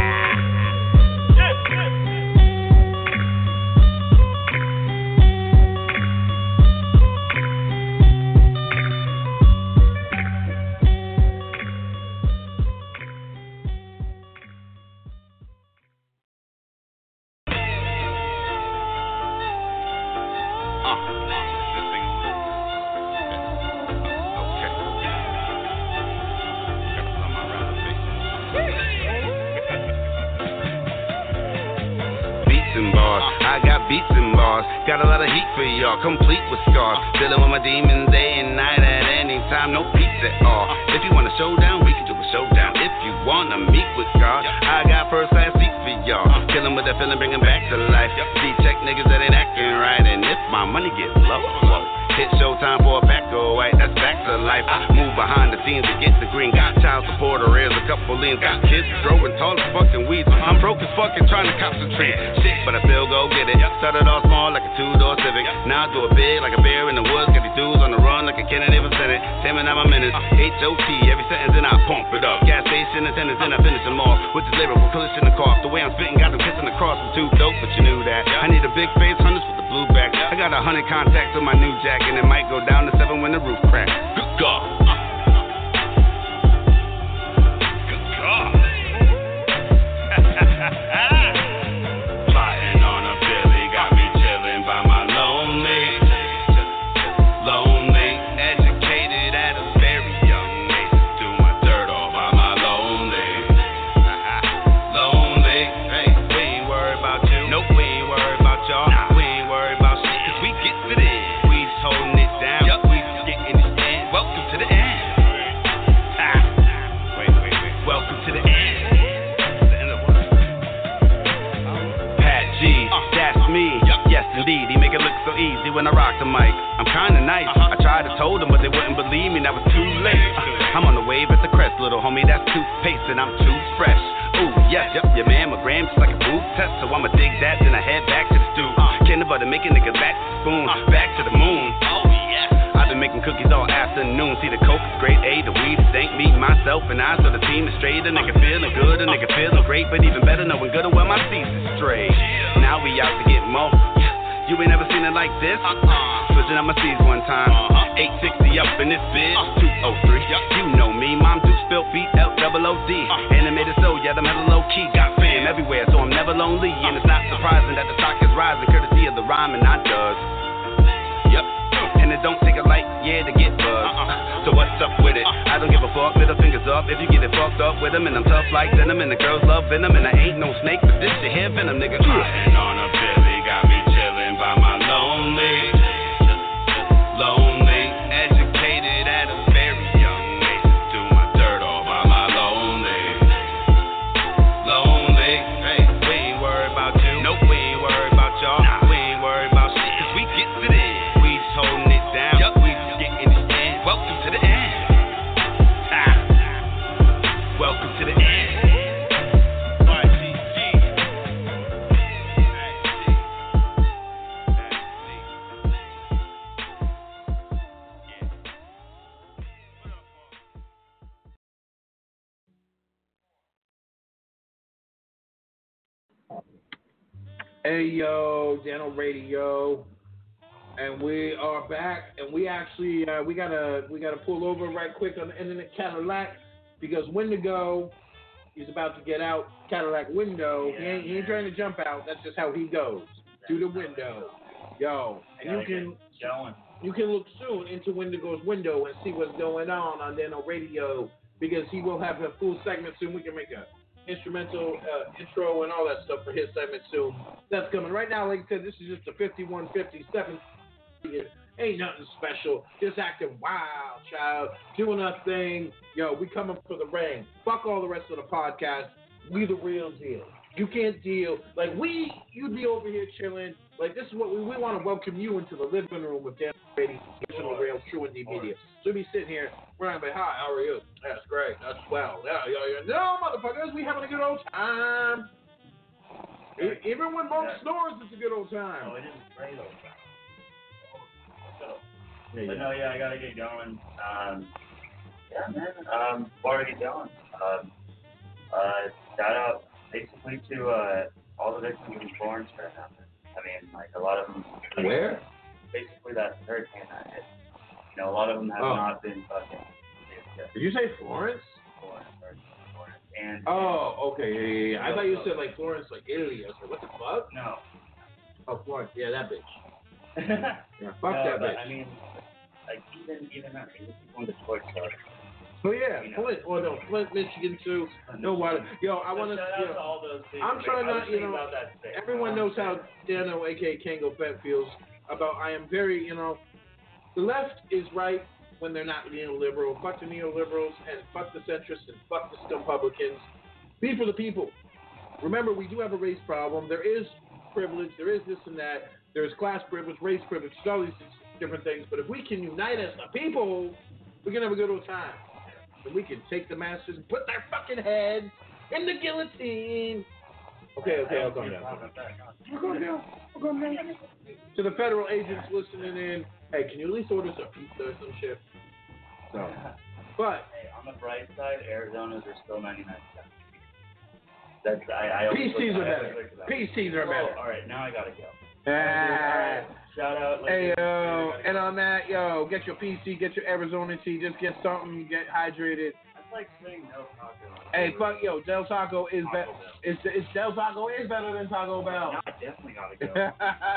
Beats and bars, got a lot of heat for y'all, complete with scars. Dealing with my demons day and night at any time, no peace at all. If you want a showdown, we can do a showdown. If you wanna meet with God, I got first class seats for y'all. Killing with that feeling, bring 'em back to life. D-check niggas that ain't acting right, and if my money gets low, low. Hit showtime for a back go white, that's back to life. I move behind the scenes to get the green. Got child support or is a couple leans. Got kids growing tall as fucking weeds. I'm broke as fucking trying to concentrate. Shit, but I still go get it. Started off small like a two-door Civic. Now I do it big like a bear in the woods. Got these dudes on the run like a Kennedy for Senate. Ten out my minutes. H O T, every sentence and I pump it up. Gas station attendants and I finish them off. With this lyrical collision and cough. The way I'm spitting got them kissing across. I'm too dope, but you knew that. I need a big face, hunters with the blue back. I got a hundred contacts with my new jack, and it might go down to seven when the roof cracks. Good God. Good God. Plotting on a Billy, got me chilling by my lonely. Lonely, educated at a very young age. Do my dirt all by my lonely. Lonely, hey, we ain't worried about you. Nope, we ain't worried about y'all. Nah. We ain't worried about shit, cause we get to this. We just holding it down. Yep. We just getting this in. Welcome to the end. so easy when I rock the mic. I'm kinda nice. I tried to told them, but they wouldn't believe me. That was too late. Uh, I'm on the wave at the crest, little homie. That's toothpaste, and I'm too fresh. Ooh, yes, yep, your mammogram just like a booth test. So I'ma dig that, then I head back to the stew. Candy butter making niggas back to the spoon, back to the moon. Oh yeah. I've been making cookies all afternoon. See the coke is grade A, the weed stank me, myself and I. So the team is straight. A nigga feeling good, a nigga feeling great, but even better knowing good and well my seats is straight. Now we out to get more. You ain't never seen it like this. Switching up my C's one time. eight sixty up in this biz. two oh three. You know me, Mom Duke spelled B L O O D. Animated so yeah, I'm hella low key. Got fam everywhere, so I'm never lonely. And it's not surprising that the stock is rising, courtesy of the rhyme and I does. Yep. And it don't take a light, yeah, to get buzzed. So what's up with it? I don't give a fuck, middle fingers up. If you get it fucked up with them, and I'm tough like venom, and the girls love venom, and I ain't no snake, but this shit here venom, nigga. Riding on a Billy, got me chilling by my lonely, lonely, educated at a very young age. Do my dirt all by my lonely, lonely. Hey, we ain't worried about you. Nope, we ain't worried about y'all. Nah, we ain't worried about shit, cause we get to this. We just holding it down. Yep, we just getting it in. Welcome to the end. Ah. Welcome to the end. Y G G. Hey yo, Dano Radio, and we are back. And we actually uh, we gotta we gotta pull over right quick on the internet Cadillac because Wendigo is about to get out. Cadillac window. Yeah, he, ain't, he ain't trying to jump out. That's just how he goes through the window. Yo, and you can you can look soon into Wendigo's window and see what's going on on Dano Radio because he will have a full segment soon. We can make a instrumental uh, intro and all that stuff for his segment soon. That's coming right now. Like I said, this is just a fifty-one fifty-seven. Ain't nothing special. Just acting wild, child. Doing our thing. Yo, we coming for the ring. Fuck all the rest of the podcast. We the real deal. You can't deal. Like we, you be over here chilling. Like this is what we, we want to welcome you into the living room with Dan Brady, Original Real True Indie Media. So we be sitting here, we're gonna be, hi, how are you? That's great. That's swell. Yeah, yeah, yeah. No, motherfuckers, we having a good old time. E- Even when Monk yeah. snores, it's a good old time. Oh, it is a great old time. So, yeah, but yeah. no, yeah, I gotta get going. Um, yeah, man. Um, before I get going, um, uh, shout out basically to uh, all the victims in Florence right now. I mean, like a lot of them. Where? Basically, that hurricane that hit. You know, a lot of them have oh. not been fucking. Did you say Florence? Florence, Florence, and. Oh, okay, yeah, yeah, yeah. I thought you said like Florence, like Italy. I was like, what the fuck? No. Oh, Florence. Yeah, that bitch. yeah, fuck no, that but, bitch. I mean, like even even that, I mean, this is one of the Detroit stars. Oh yeah, you know, Flint. Oh no, Flint, Michigan too. No water. Yo, I want to. You know, all those things. I'm trying not, you know. Thing, everyone knows how Dano, aka Kango Fett, feels about. I am very, you know, the left is right when they're not neoliberal. Fuck the neoliberals and fuck the centrists and fuck the scumpublicans. Be for the people. Remember, we do have a race problem. There is privilege. There is this and that. There is class privilege, race privilege, all these different things. But if we can unite as a people, we can have a good old time. And we can take the masses and put their fucking heads in the guillotine. Okay, okay, I'll calm down. I'll calm down. I'll calm down. To the federal agents listening in, hey, can you at least order some pizza or some shit? So, but hey, on the bright side, Arizona's are still ninety-nine cents. That's I. I P Cs are better. P Cs are better. Oh, all right, now I gotta go. Ah. Right, shout out. Like, hey yo, and on that, yo, get your P C, get your Arizona tea, just get something, get hydrated. That's like saying Del Taco. Hey, fuck yo, Del Taco is better. It's, it's Del Taco is better than Taco Bell. No, I definitely gotta go.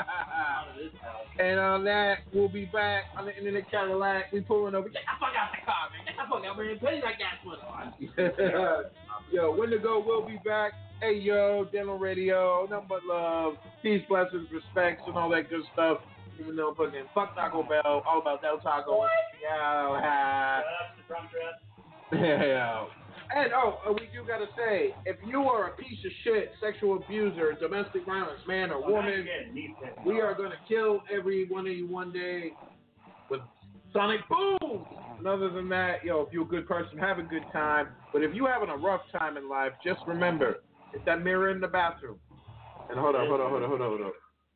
And on that, we'll be back on the internet Cadillac. We pulling over. Get the fuck out the car, man. Get the fuck out, man. Pay that gas money. Yo, Wendigo will be back. Hey, yo, Dental Radio, nothing but love, peace, blessings, respects, and all that good stuff. Even though fucking fuck Taco Bell, all about Del Taco. Yo, ha. Shout out to Drum Dress. Yeah. And oh, uh, we do gotta say, if you are a piece of shit, sexual abuser, domestic violence, man or woman, we are gonna kill every one of you one day with sonic boom. And other than that, yo, if you're a good person, have a good time. But if you're having a rough time in life, just remember, it's that mirror in the bathroom. And hold on, hold on, hold on, hold on, hold on.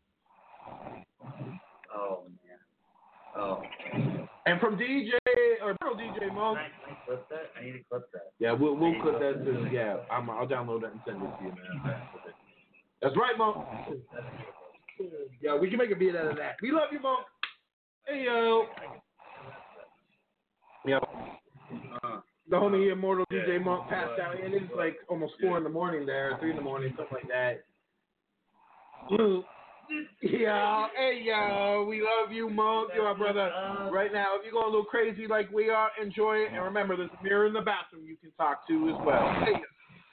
Oh man. Oh. And from D J or D J Monk. Can I, can I clip that? I need to clip that. Yeah, we'll we'll clip that too. Yeah, I'm, I'll download that and send it to you, man. That's right, Monk. Yeah, we can make a beat out of that. We love you, Monk. Hey yo. Yo. Uh, the homie immortal D J Monk passed out, and it's like almost four in the morning there, three in the morning, something like that. Yo, hey yo, we love you, Monk. You're our brother. Right now, if you're going a little crazy like we are, enjoy it. And remember, there's a mirror in the bathroom you can talk to as well. Hey yo.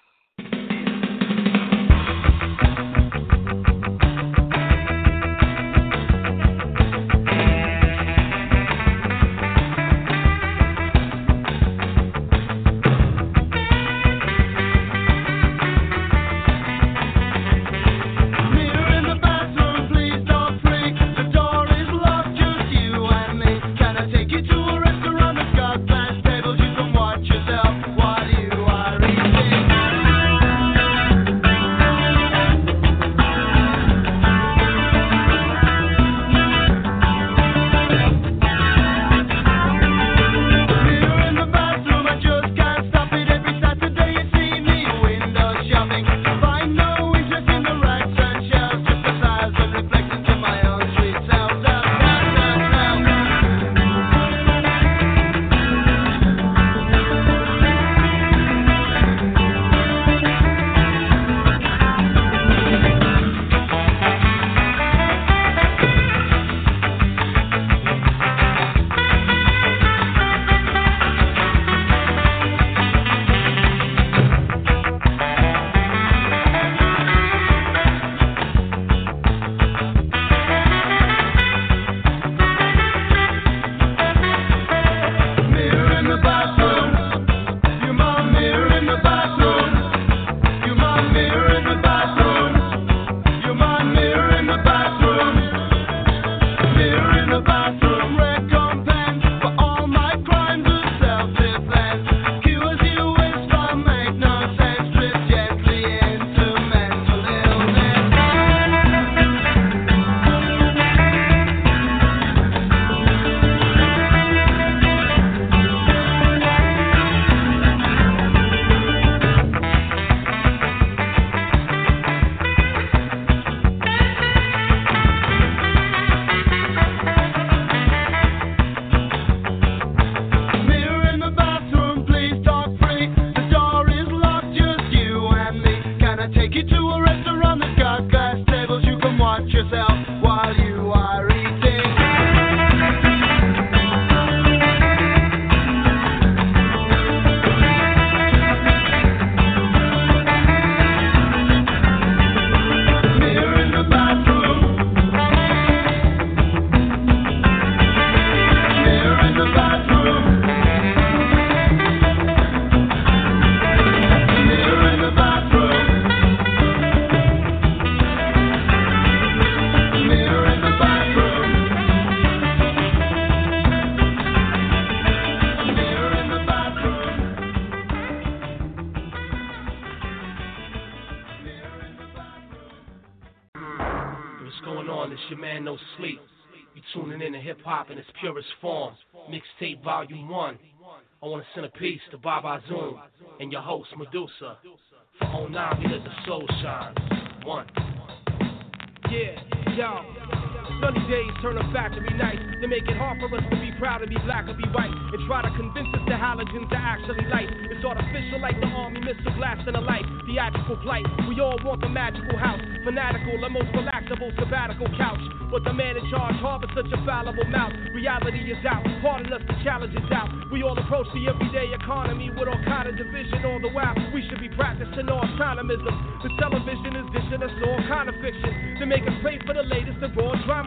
Hip-hop in its purest form. Mixtape Volume one. I want to send a piece to Baba Zoom and your host, Medusa. For oh nine, we let the soul shine. One. Yeah, yo. Sunny days turn us back to be nice. They make it hard for us to be proud to be black or be white. And try to convince us the halogens are actually light. It's artificial like the army missile blasting a light. Theatrical flight. We all want the magical house. Fanatical, the most relaxable sabbatical couch. But the man in charge harbors such a fallible mouth. Reality is out. Pardon us, the challenge is out. We all approach the everyday economy with all kind of division all the while. We should be practicing autonomism. The television is dishing us all kind of fiction to make us pay for the latest and raw drama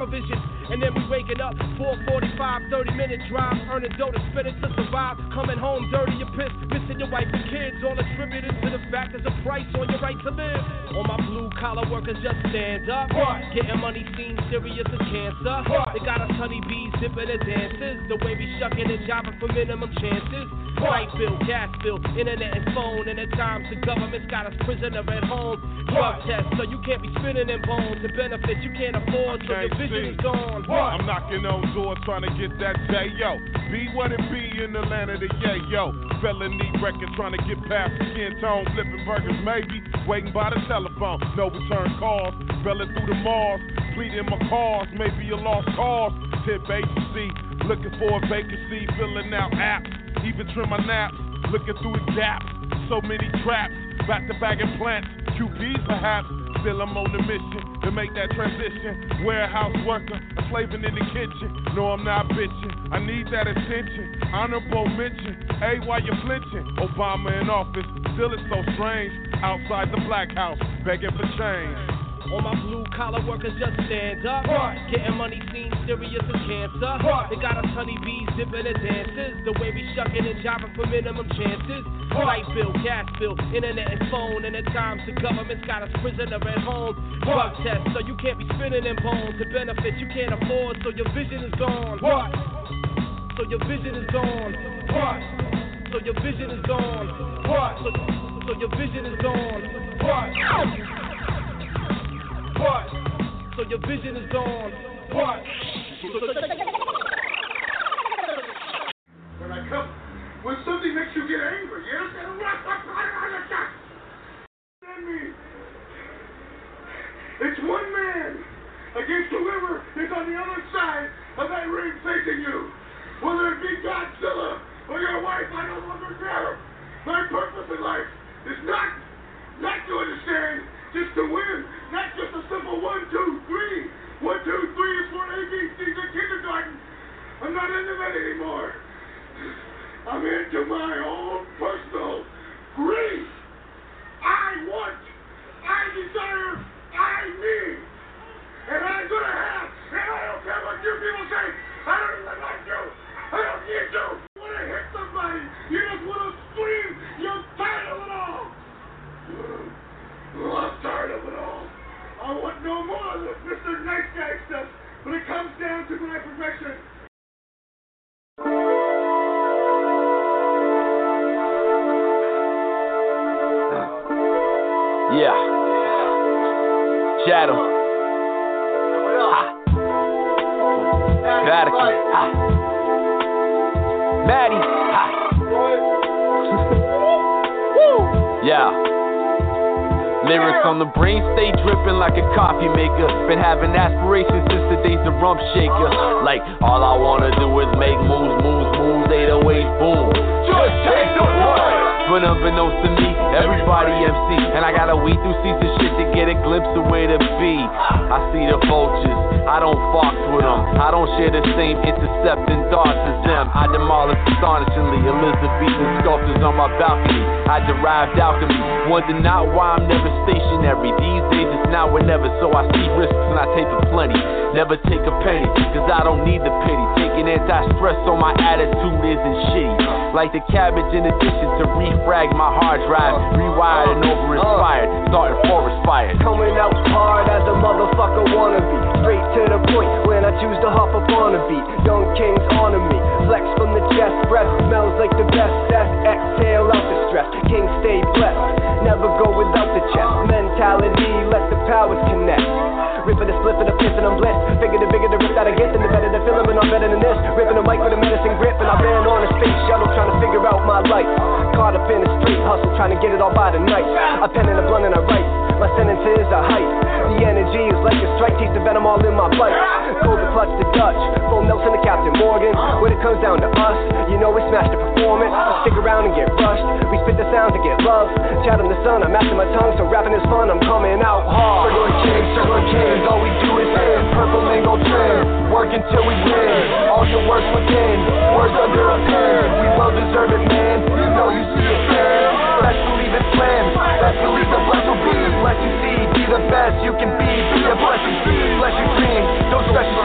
vision. And then we waking up, four forty-five, thirty minute drive, earning dough to spend it to survive. Coming home dirty and pissed, missing your wife and kids, all attributed to the fact there's a price on your right to live. All my blue collar workers just stand up. What? Getting money seems serious as cancer. What? They got us honeybees zipping their dances. The way we shucking and jobbing for minimum chances. Light bill, gas bill, internet and phone. And at times the government's got us prisoner at home. Drug test, so you can't be spinning in bones. The benefits you can't afford, so your vision is gone. What? I'm knocking on doors trying to get that day, yo. Be what it be in the land of the yeah, yo. Felony record trying to get past the skin tone. Flipping burgers, maybe. Waiting by the telephone. No return calls. Belling through the malls. Pleading my cause. Maybe a lost cause. Tip agency. Looking for a vacancy. Filling out apps. Even trim my naps. Looking through the gaps. So many traps. Back to back implants. Q Ps perhaps. Still I'm on the mission to make that transition. Warehouse worker, a slaving in the kitchen. No, I'm not bitching. I need that attention. Honorable mention. Hey, why you flinching? Obama in office. Still it's so strange. Outside the Black House, begging for change. All my blue collar workers just stand up. What? Getting money seems serious as cancer. What? They got us honeybees zipping their dances. The way we shucking and jobbing for minimum chances. What? Light bill, gas bill, internet and phone. And at times the government's got us prisoner at home. Drug test, so you can't be spinning in bones. The benefits you can't afford, so your vision is gone. What? So your vision is gone. What? So your vision is gone. What? So, so your vision is gone. What? What? So your vision is gone. What? When I come, when something makes you get angry, you understand? Me. It's one man against whoever is on the other side of that ring facing you. Whether it be Godzilla or your wife, I no longer care. My purpose in life is not, not to understand, just to win. Not just a simple one, two, three. One, two, three is for A B Cs in kindergarten. I'm not into that anymore. I'm into my own personal grief. I want, I desire, I need. And I'm gonna have, and I don't care what you people say. I don't even like you. I don't need you. You wanna hit somebody. You just wanna scream. You're tired of it all. Well, I'm tired of it all. I want no more of this Mister Nice Guy stuff when it comes down to my profession. Yeah. Shadow. Ha. Vatican. Ha. Maddie. Ha. Woo. Yeah. Lyrics on the brain stay dripping like a coffee maker. Been having aspirations since the days of Rump Shaker. Like, all I wanna do is make moves, moves, moves, eight oh eight, boom. Just take the one. But unbeknownst to me, everybody M C. And I gotta weed through season shit to get a glimpse of where to be. I see the vultures, I don't fox with them. I don't share the same intercepting thoughts as them. I demolish astonishingly Elizabethan sculptures on my balcony. I derived alchemy, wonder not why I'm never stationary. These days it's now or never, so I see risks and I take it plenty. Never take a penny, cause I don't need the pity. Taking anti-stress so my attitude isn't shitty. Like the cabbage in addition to refrag my hard drive. Rewired and over-inspired, starting forest fires. Coming out hard as a motherfucker wanna be. Straight to the point when I choose to hop up on a beat. Young kings honor me, flex from the chest. Breath smells like the best. That's exhale out the stress. King stay blessed, never go without the chest. Mentality, let the powers connect. Ripping the split for the piss and I'm blessed. Bigger the bigger the rip that I get, and the better the feeling, and I'm better than this. Ripping the mic with a menacing grip, and I ran on a space shuttle trying to figure out my life. Caught up in a street hustle, trying to get it all by the night. I pen in a blunt and I write. My sentences are hype. The energy is like a strike, taste the venom all in my bite. Cold to clutch the Dutch, full Nelson to Captain Morgan. When it comes down to us, you know we smash the performance. Stick around and get rushed. We spit the sounds and get love. Chat in the sun, I'm after my tongue, so rapping is fun. I'm coming out hard. Circling kings, circling kings, all we do is hit. Purple lingo trim, work until we win. All your work's within, words under a pen. We well deserve it, man. You know you see it, man. Let's believe it's planned. Let's believe the bless will be. Let you see, be the best you can be. Be a blessing, bless your dreams. Don't stress yourself.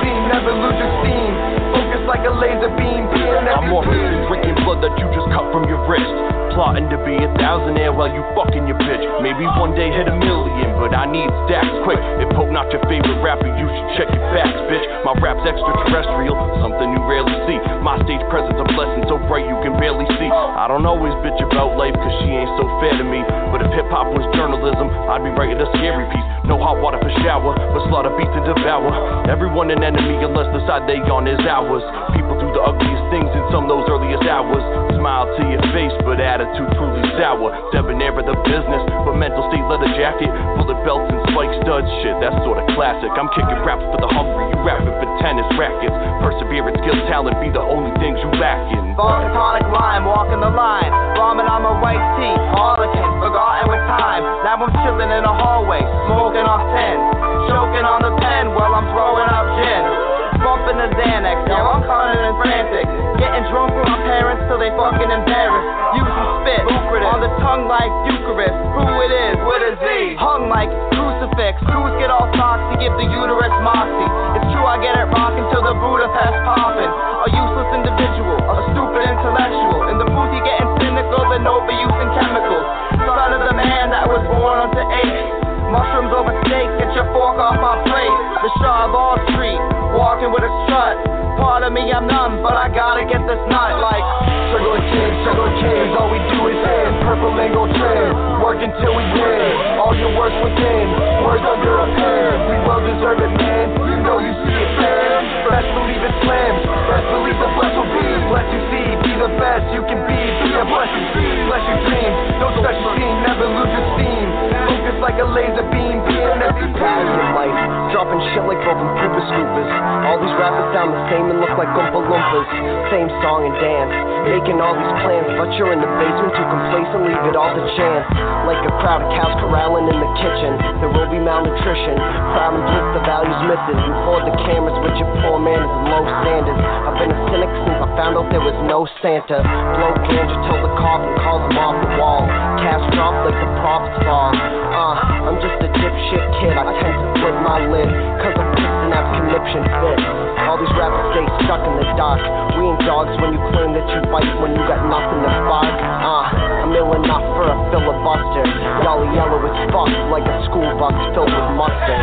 a laser beam. I'm more than drinking blood that you just cut from your wrist. Plotting to be a thousandaire while you fucking your bitch. Maybe one day hit a million, but I need stacks quick. If Pope not your favorite rapper, you should check your facts, bitch. My rap's extraterrestrial, something you rarely see. My stage presence a blessing so bright you can barely see. I don't always bitch about life cause she ain't so fair to me. But if hip-hop was journalism, I'd be writing a scary piece. No hot water for shower, but slaughter beats to devour. Everyone an enemy unless the side they on is ours. People do the ugliest things in some those earliest hours. Smile to your face, but attitude truly sour. Debonair of the business, but mental state leather jacket. Bullet belts and spike studs, shit, that's sorta classic. I'm kicking raps for the hungry, you rapping for tennis rackets. Perseverance, skill, talent be the only things you lacking. Falling tonic lime, walking the line. Ramen on my white tee, harlequin, forgotten with time. Now I'm chilling in a hallway, smoking off ten. Choking on the pen while I'm throwing up gin. Bumping the Xanax, now I'm calling and frantic. Getting drunk with my parents till they fucking embarrassed. Using spit on the tongue like Eucharist. Who it is, with a Z. Hung like crucifix. Crews get all socks to give the uterus moxie. It's true I get it rockin' till the Budapest poppin'. A useless individual, a stupid intellectual. In the booth he getting cynical and overusing chemicals. Son of the man that was born unto eight. Mushrooms over steak, get your fork off my plate. The Shaw of all street, walking with a strut. Part of me I'm numb, but I gotta get this nut like sugar and kids, sugar and kids, all we do is hit. Purple mango trim, work until we win. All your words within, words under a pen. We well deserve it, man, you know you see it, man. Best believe it's slim, best believe the bless will be. Bless you see, be the best you can be. Be a blessing, bless your dreams. Don't stress your team, never lose your steam. Focus like a laser beam, be an empty in life, dropping shit like broken pooper scoopers. All these rappers sound the same and look like Oompa Loompas. Same song and dance, making all these plans, but you're in the basement too complacent, leave it all to chance. Like a crowd of cows corralling in the kitchen, there will be malnutrition. Proud and pissed, the value's missing. You hoard the cameras, but your poor man is low standards. I've been a cynic since I found out there was no Santa. Blow ganja till the coffin calls him off the wall. Cash drop like the prophets fall. Uh, I'm just a dipshit kid, I tend to flip my lid, cause I'm pissed and have conniption fit. All these rappers stay stuck in the dark. We ain't dogs when you claim that you fight when you got nothing to fight. Uh, I'm ill enough for a filibuster. Y'all are yellow as fuck, like a school bus filled with mustard.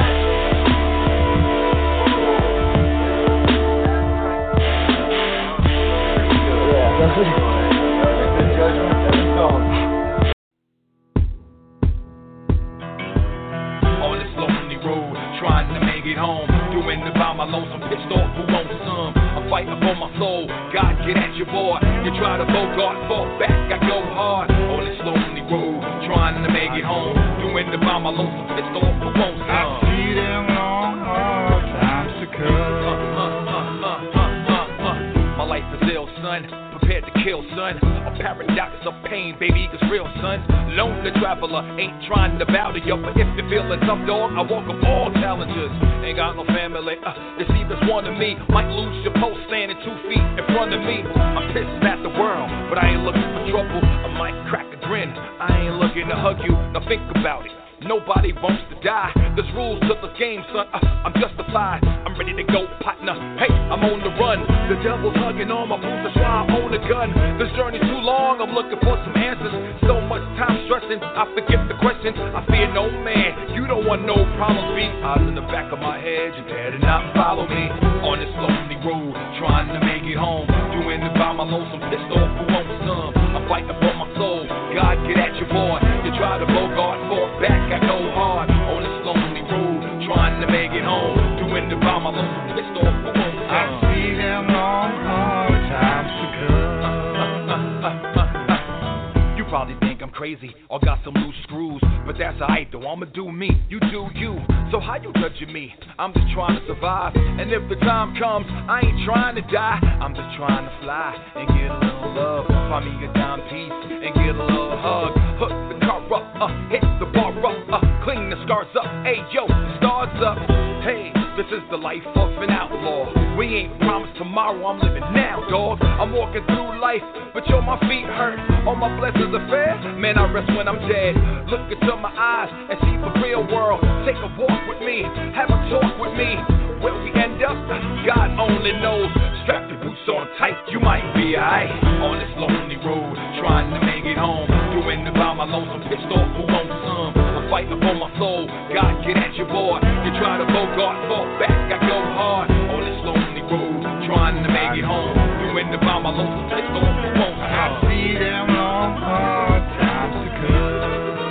Yeah, on this lonely road, trying to make it home, doing it by my lonesome, pissed off who wants some. I'm fighting for my soul, God get at your boy. You try to bogart, fall back, I go hard. On this lonely road, trying to make it home, doing it by my lonesome, pissed off who wants some. I see them long hard times to come. Uh, uh, uh, uh, uh, uh, uh. My life is ill, son. Prepared to kill, son. A paradox of pain, baby, it's real, son. Lonely traveler, ain't trying to bow to you, but if you're feeling tough, dog, I welcome all challenges. Ain't got no family, uh, deceivers one of me. Might lose your post standing two feet in front of me. I'm pissed at the world, but I ain't looking for trouble. I might crack a grin, I ain't looking to hug you. Now think about it. Nobody wants to die. There's rules to the game, son. Uh, I'm justified. I'm ready to go, partner. Hey, I'm on the run. The devil's hugging on my boots. That's why I own a gun. This journey's too long. I'm looking for some answers. So much time stressing. I forget the questions. I fear no man. You don't want no problems. Be eyes in the back of my head. You better not follow me on this lonely road, trying to make it home. Doing it by my lonesome. Pissed off who wants some. I'm fighting for my soul. God get at your boy. You try to bogart, fall back. I go hard on this lonely road, trying to make it home. Doing the by my lonesome, pissed off who won't come. I see them long hard times to come. You probably think I'm crazy or got some loose screws, but that's alright though. I'ma do me, you do you. So how you judging me? I'm just trying to survive, and if the time comes, I ain't trying to die. I'm just trying to fly and get a little love. Find me a dime piece and get a little hug. Hook the car up, uh, hit the bar up, uh, clean the scars up. Hey yo, the stars up. Hey, this is the life of an outlaw. We ain't promised tomorrow, I'm living now, dog. I'm walking through life, but yo, my feet hurt. All my blessings are fair, man, I rest when I'm dead. Look into my eyes and see the real world. Take a walk with me, have a talk with me. Where we end up, God only knows. Strap your boots on be alright on this lonely road, trying to make it home. Doing it by my lonesome, pissed off, who wants some? I'm fighting for my soul, God get at your boy. You try to bogart, fall back, I go hard on this lonely road, trying to make it home. Doing it by my lonesome, pissed off, who wants some? I see them long, hard times to come.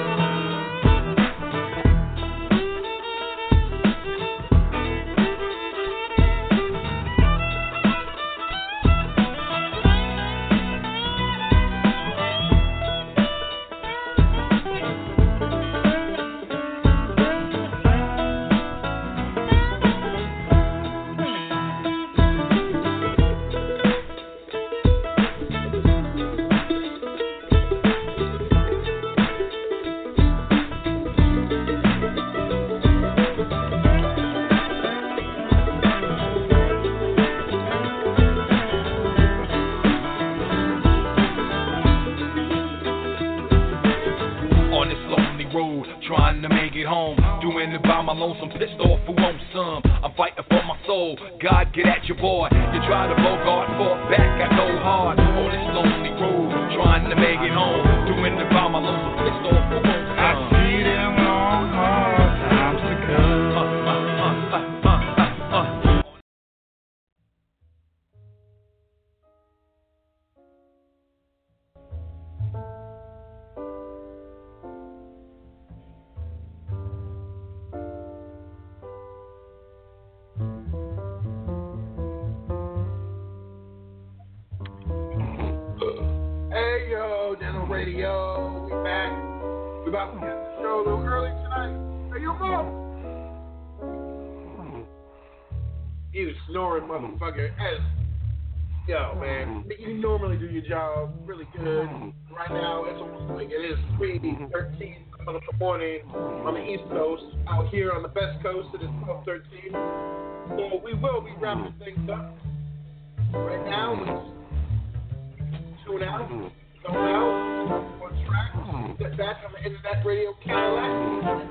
Trying to make it home, doing it by my lonesome, pissed off, who wants some? I'm fighting for my soul, God get at your boy. You try to bogart, fall back, I go hard on this lonely road, trying to make it home, doing it by my lonesome, pissed off, who wants some? I see them long, hard times to come. Uh, uh, uh, uh, uh, uh, uh. Hey yo, Dental Radio, we back. We about to get the show a little early tonight. Hey yo, Mom. You snoring motherfucker. As yo, man, you normally do your job really good. Right now, it's almost like it is three thirteen in the morning on the East Coast. Out here on the West Coast, it is twelve thirteen. So we will be wrapping things up. Right now, it's tune out, tune out, one track, sit back on the Internet Radio Cadillac.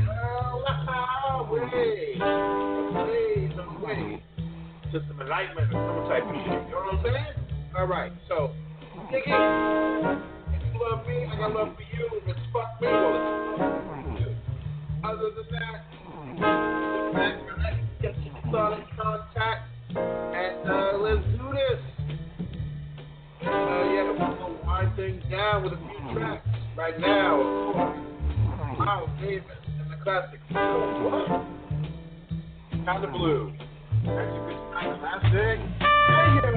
Way, way, some way. System enlightenment or some type of shit. You know what I'm saying? All right, so, dig in. If you love me, I got love for you. If it's fuck me, well, it's fuck you. Other than that, sit back, relax, get some solid contact, and uh, let's do this. Uh, yeah, we're going to wind things down with a few tracks. Right now, Miles Davis and the classic So What? Kind of Blue. That's a good time. Classic. Hey, yo.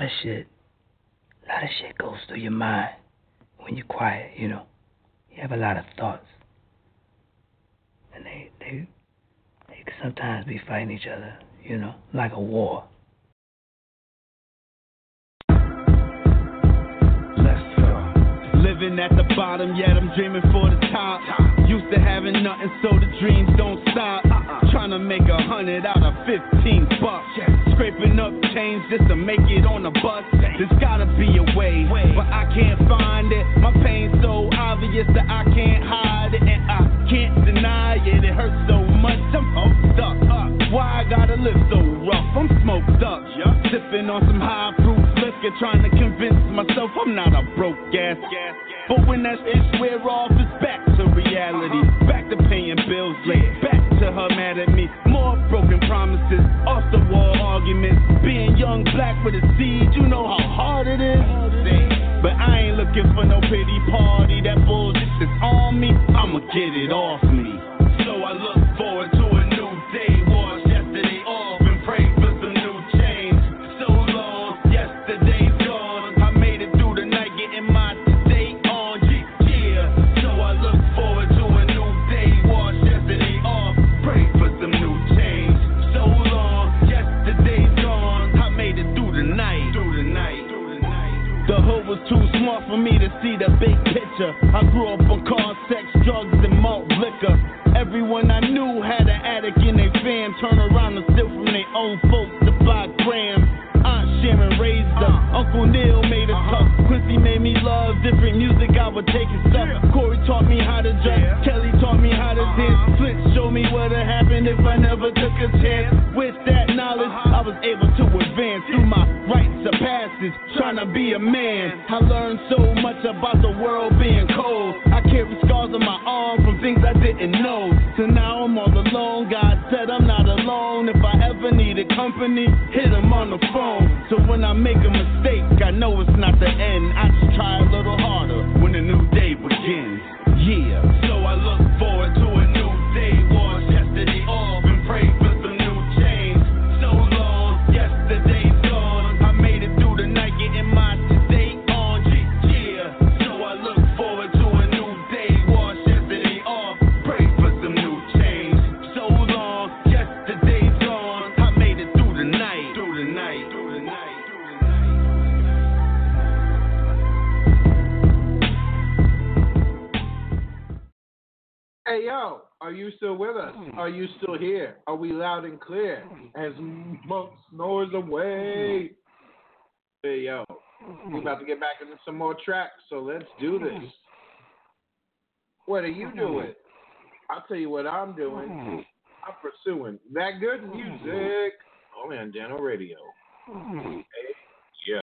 of shit, a lot of shit goes through your mind when you're quiet, you know. You have a lot of thoughts. And they, they, they can sometimes be fighting each other, you know, like a war. Living at the bottom, yet I'm dreaming for the top. Used to having nothing, so the dreams don't stop. Trying to make a hundred out of fifteen bucks. Scraping up change just to make it on the bus. There's gotta be a way, but I can't find it. My pain's so obvious that I can't hide it, and I can't deny it. It hurts so much, I'm stuck up. Why I gotta live so rough? I'm smoked up, sipping on some high proof liquor, trying to convince myself I'm not a broke ass. But when that itch wear off, it's back to reality. Back to paying bills late. Back to her mad at me. More broken promises. Off the wall arguments. Being young black with a seed, you know how hard it is. But I ain't looking for no pity party. That bullshit is on me. I'ma get it off me. So I look forward to a new day. Wash yesterday off and pray for some new change. So long, yesterday's gone. I made it through the night getting my was too smart for me to see the big picture. I grew up on car, sex, drugs, and malt liquor. Everyone I knew had an addict in their fam. Turn around and steal from their own folks to buy grams. Aunt Sharon raised us. Uncle Neil made us tough. Quincy made me love different music. I would take his stuff. Corey taught me how to dress. Kelly taught me how to dance. Flint showed me what would happen if I never took a chance. With that knowledge, I was able to advance through my rites of passage, trying to be a man. I learned so much about the world being cold. I carry scars on my arm from things I didn't know. So now I'm all alone. God said I'm not alone. If I ever needed company, hit him on the phone. So when I make a mistake, I know it's not the end. I just try a little harder when a new day begins. Yeah. So I look forward to a new day. Wash yesterday off and pray for some new change. So long, yesterday's gone. I made it through the night getting my today on. Yeah. So I look forward to a new day. Wash yesterday off, pray for some new change. So long, yesterday's gone. I made it through the night. Through the night. Through the night. Hey, yo, are you still with us? Are you still here? Are we loud and clear? As Monk snores away. Hey, yo, we're about to get back into some more tracks, so let's do this. What are you doing? I'll tell you what I'm doing. I'm pursuing that good music only on Dano Radio. Hey, yo.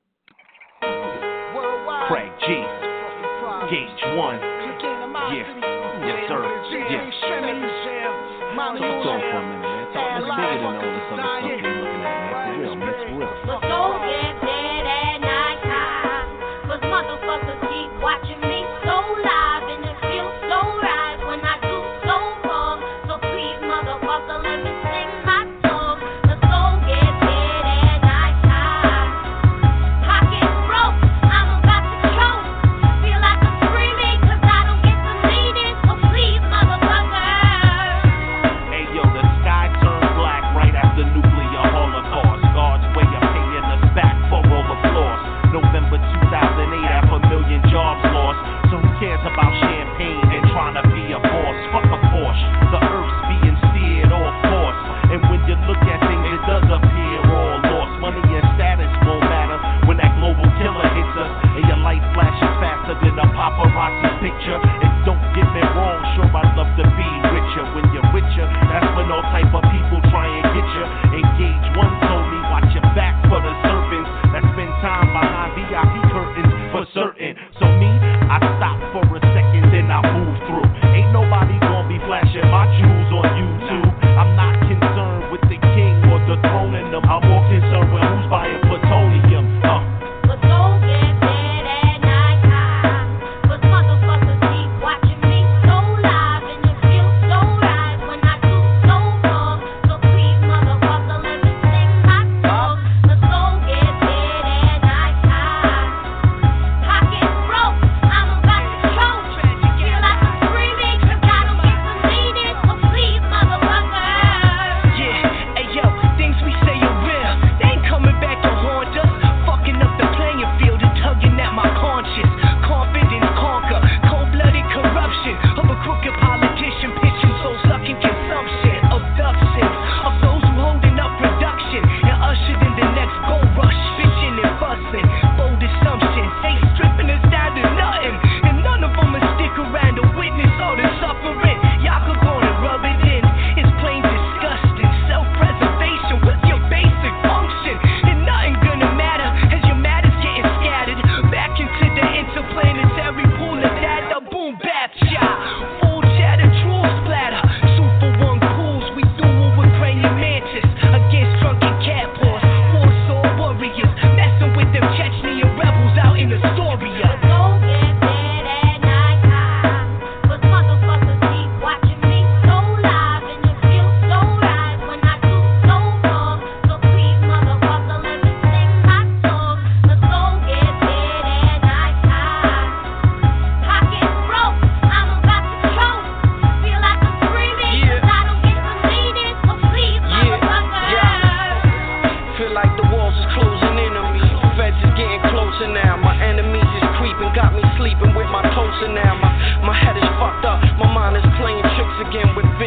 Craig G. Gauge one. Yeah. Yes, sir. Yeah. Talk for a minute, man. Talk is bigger than all this other stuff you're looking at, man. For real, man. For real. But don't get dead at night time. Cause motherfuckers keep watching me so live. And it feels so right when I do so wrong. So please, motherfucker, let me sing my song. The soul get dead at night time. Pocket broke, I'm about to choke. Feel like I'm screaming cause I don't get to lead it. So please, motherfucker. Hey, yo, the sky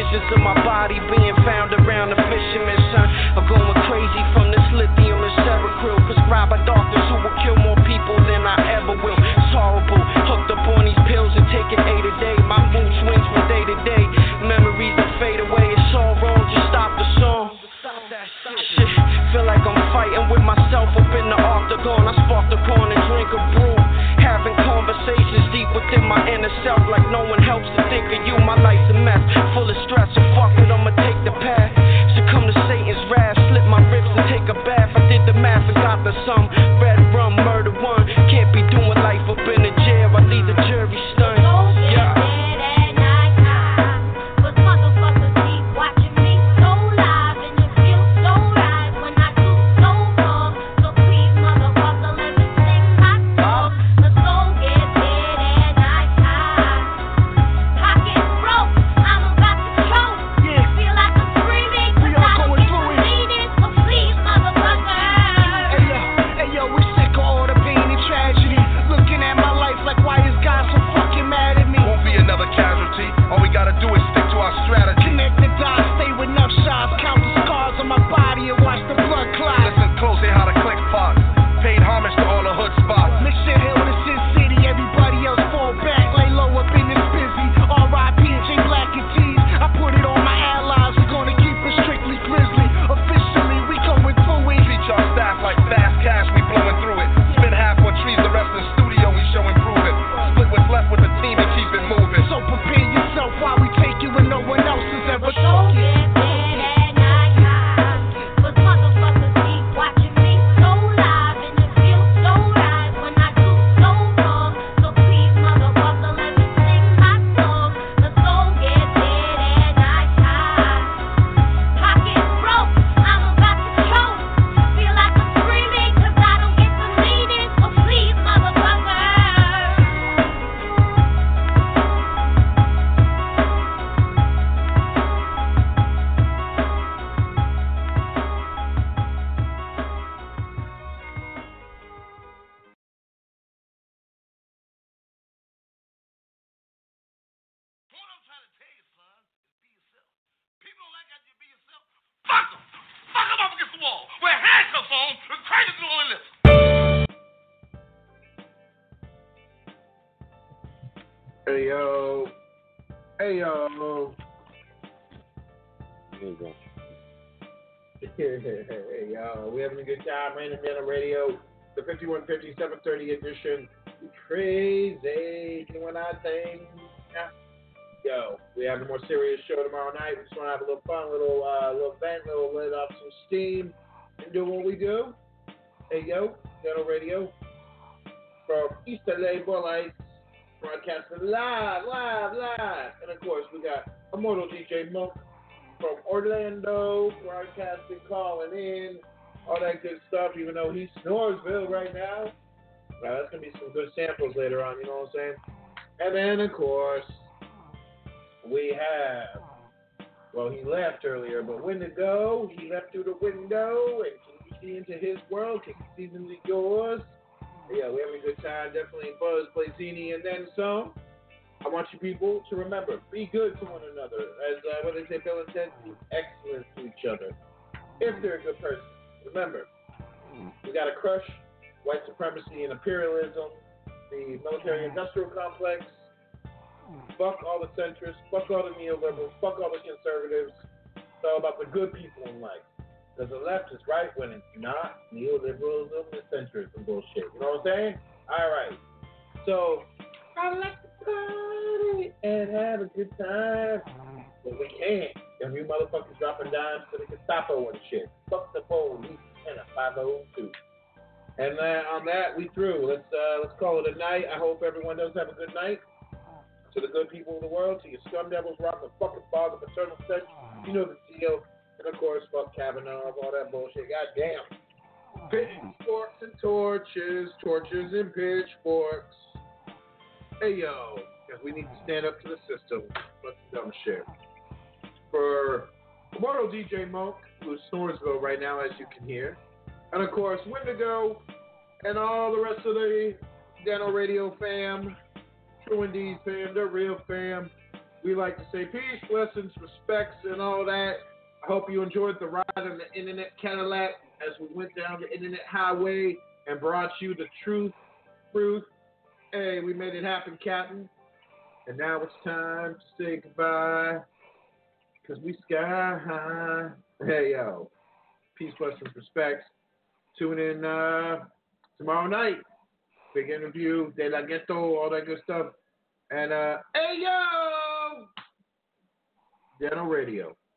visions of my body being found around the fisherman's son. I'm going crazy from this lithium and Seroquel, prescribed by doctors who will kill more people than I ever will. It's horrible, hooked up on these pills and taking eight a day. My mood swings from day to day, memories that fade away. It's all wrong, just stop the song. Shit, feel like I'm fighting with myself up in the octagon. I spark the corn and drink a brew, having conversations deep within my inner self, like no one helps to think of you. My life's a mess, full of stress, so fuck it, I'ma take the path. Succumb to Satan's wrath, slip my ribs and take a bath. I did the math and got the sum. Red rum, murder one. Can't be doing life up in the jail. I leave the jury stunned. Yeah. Hey yo, hey yo. There you go. Hey yo, we having a good time. Random Dental Radio, the fifty-one fifty, seven thirty edition. Crazy doing our thing. Yo, we have a more serious show tomorrow night. We just want to have a little fun, little uh, little vent, little let off some steam, and do what we do. Hey yo, Dental Radio from East L A, Borlights. Broadcasting live, live, live. And of course, we got Immortal D J Monk from Orlando, broadcasting, calling in, all that good stuff, even though he's Snoresville right now. Now, that's going to be some good samples later on, you know what I'm saying? And then, of course, we have, well, he left earlier, but Wendigo, he left through the window, and can you see into his world? Can you see into yours? Yeah, we're having a good time. Definitely Buzz, Blazini, and then some. I want you people to remember, be good to one another. As uh, what they say, Bill and Ted, be excellent to each other. If they're a good person. Remember, we got to crush white supremacy and imperialism, the military-industrial complex. Fuck all the centrists. Fuck all the neoliberals. Fuck all the conservatives. It's all about the good people in life. Because the left is right when it's not neoliberalism and centrism bullshit. You know what I'm saying? All right. So, I like to party and have a good time. But we can't. If you motherfuckers dropping dimes to the Gestapo and shit. Fuck the police and a five oh two. And uh, on that, we through. Let's uh, let's call it a night. I hope everyone does have a good night. To the good people of the world, to your scum devils, rock the fucking father, paternal sex. You know the deal. And of course, fuck Kavanaugh, all that bullshit. Goddamn. Pitchforks and torches, torches and pitchforks. Hey yo, because we need to stand up to the system. Let's dumb shit. For Immortal D J Monk, who's Snoresville right now, as you can hear. And of course, Wendigo, and all the rest of the Dental Radio fam, True Indeed fam, the real fam. we like to say peace, blessings, respects, and all that. I hope you enjoyed the ride on the Internet Cadillac as we went down the Internet Highway and brought you the truth, truth. Hey, we made it happen, Captain. And now it's time to say goodbye, because we sky high. Hey, yo. Peace, blessings, respects. Tune in uh, tomorrow night. Big interview, De La Ghetto, all that good stuff. And, uh, hey, yo! Dental Radio.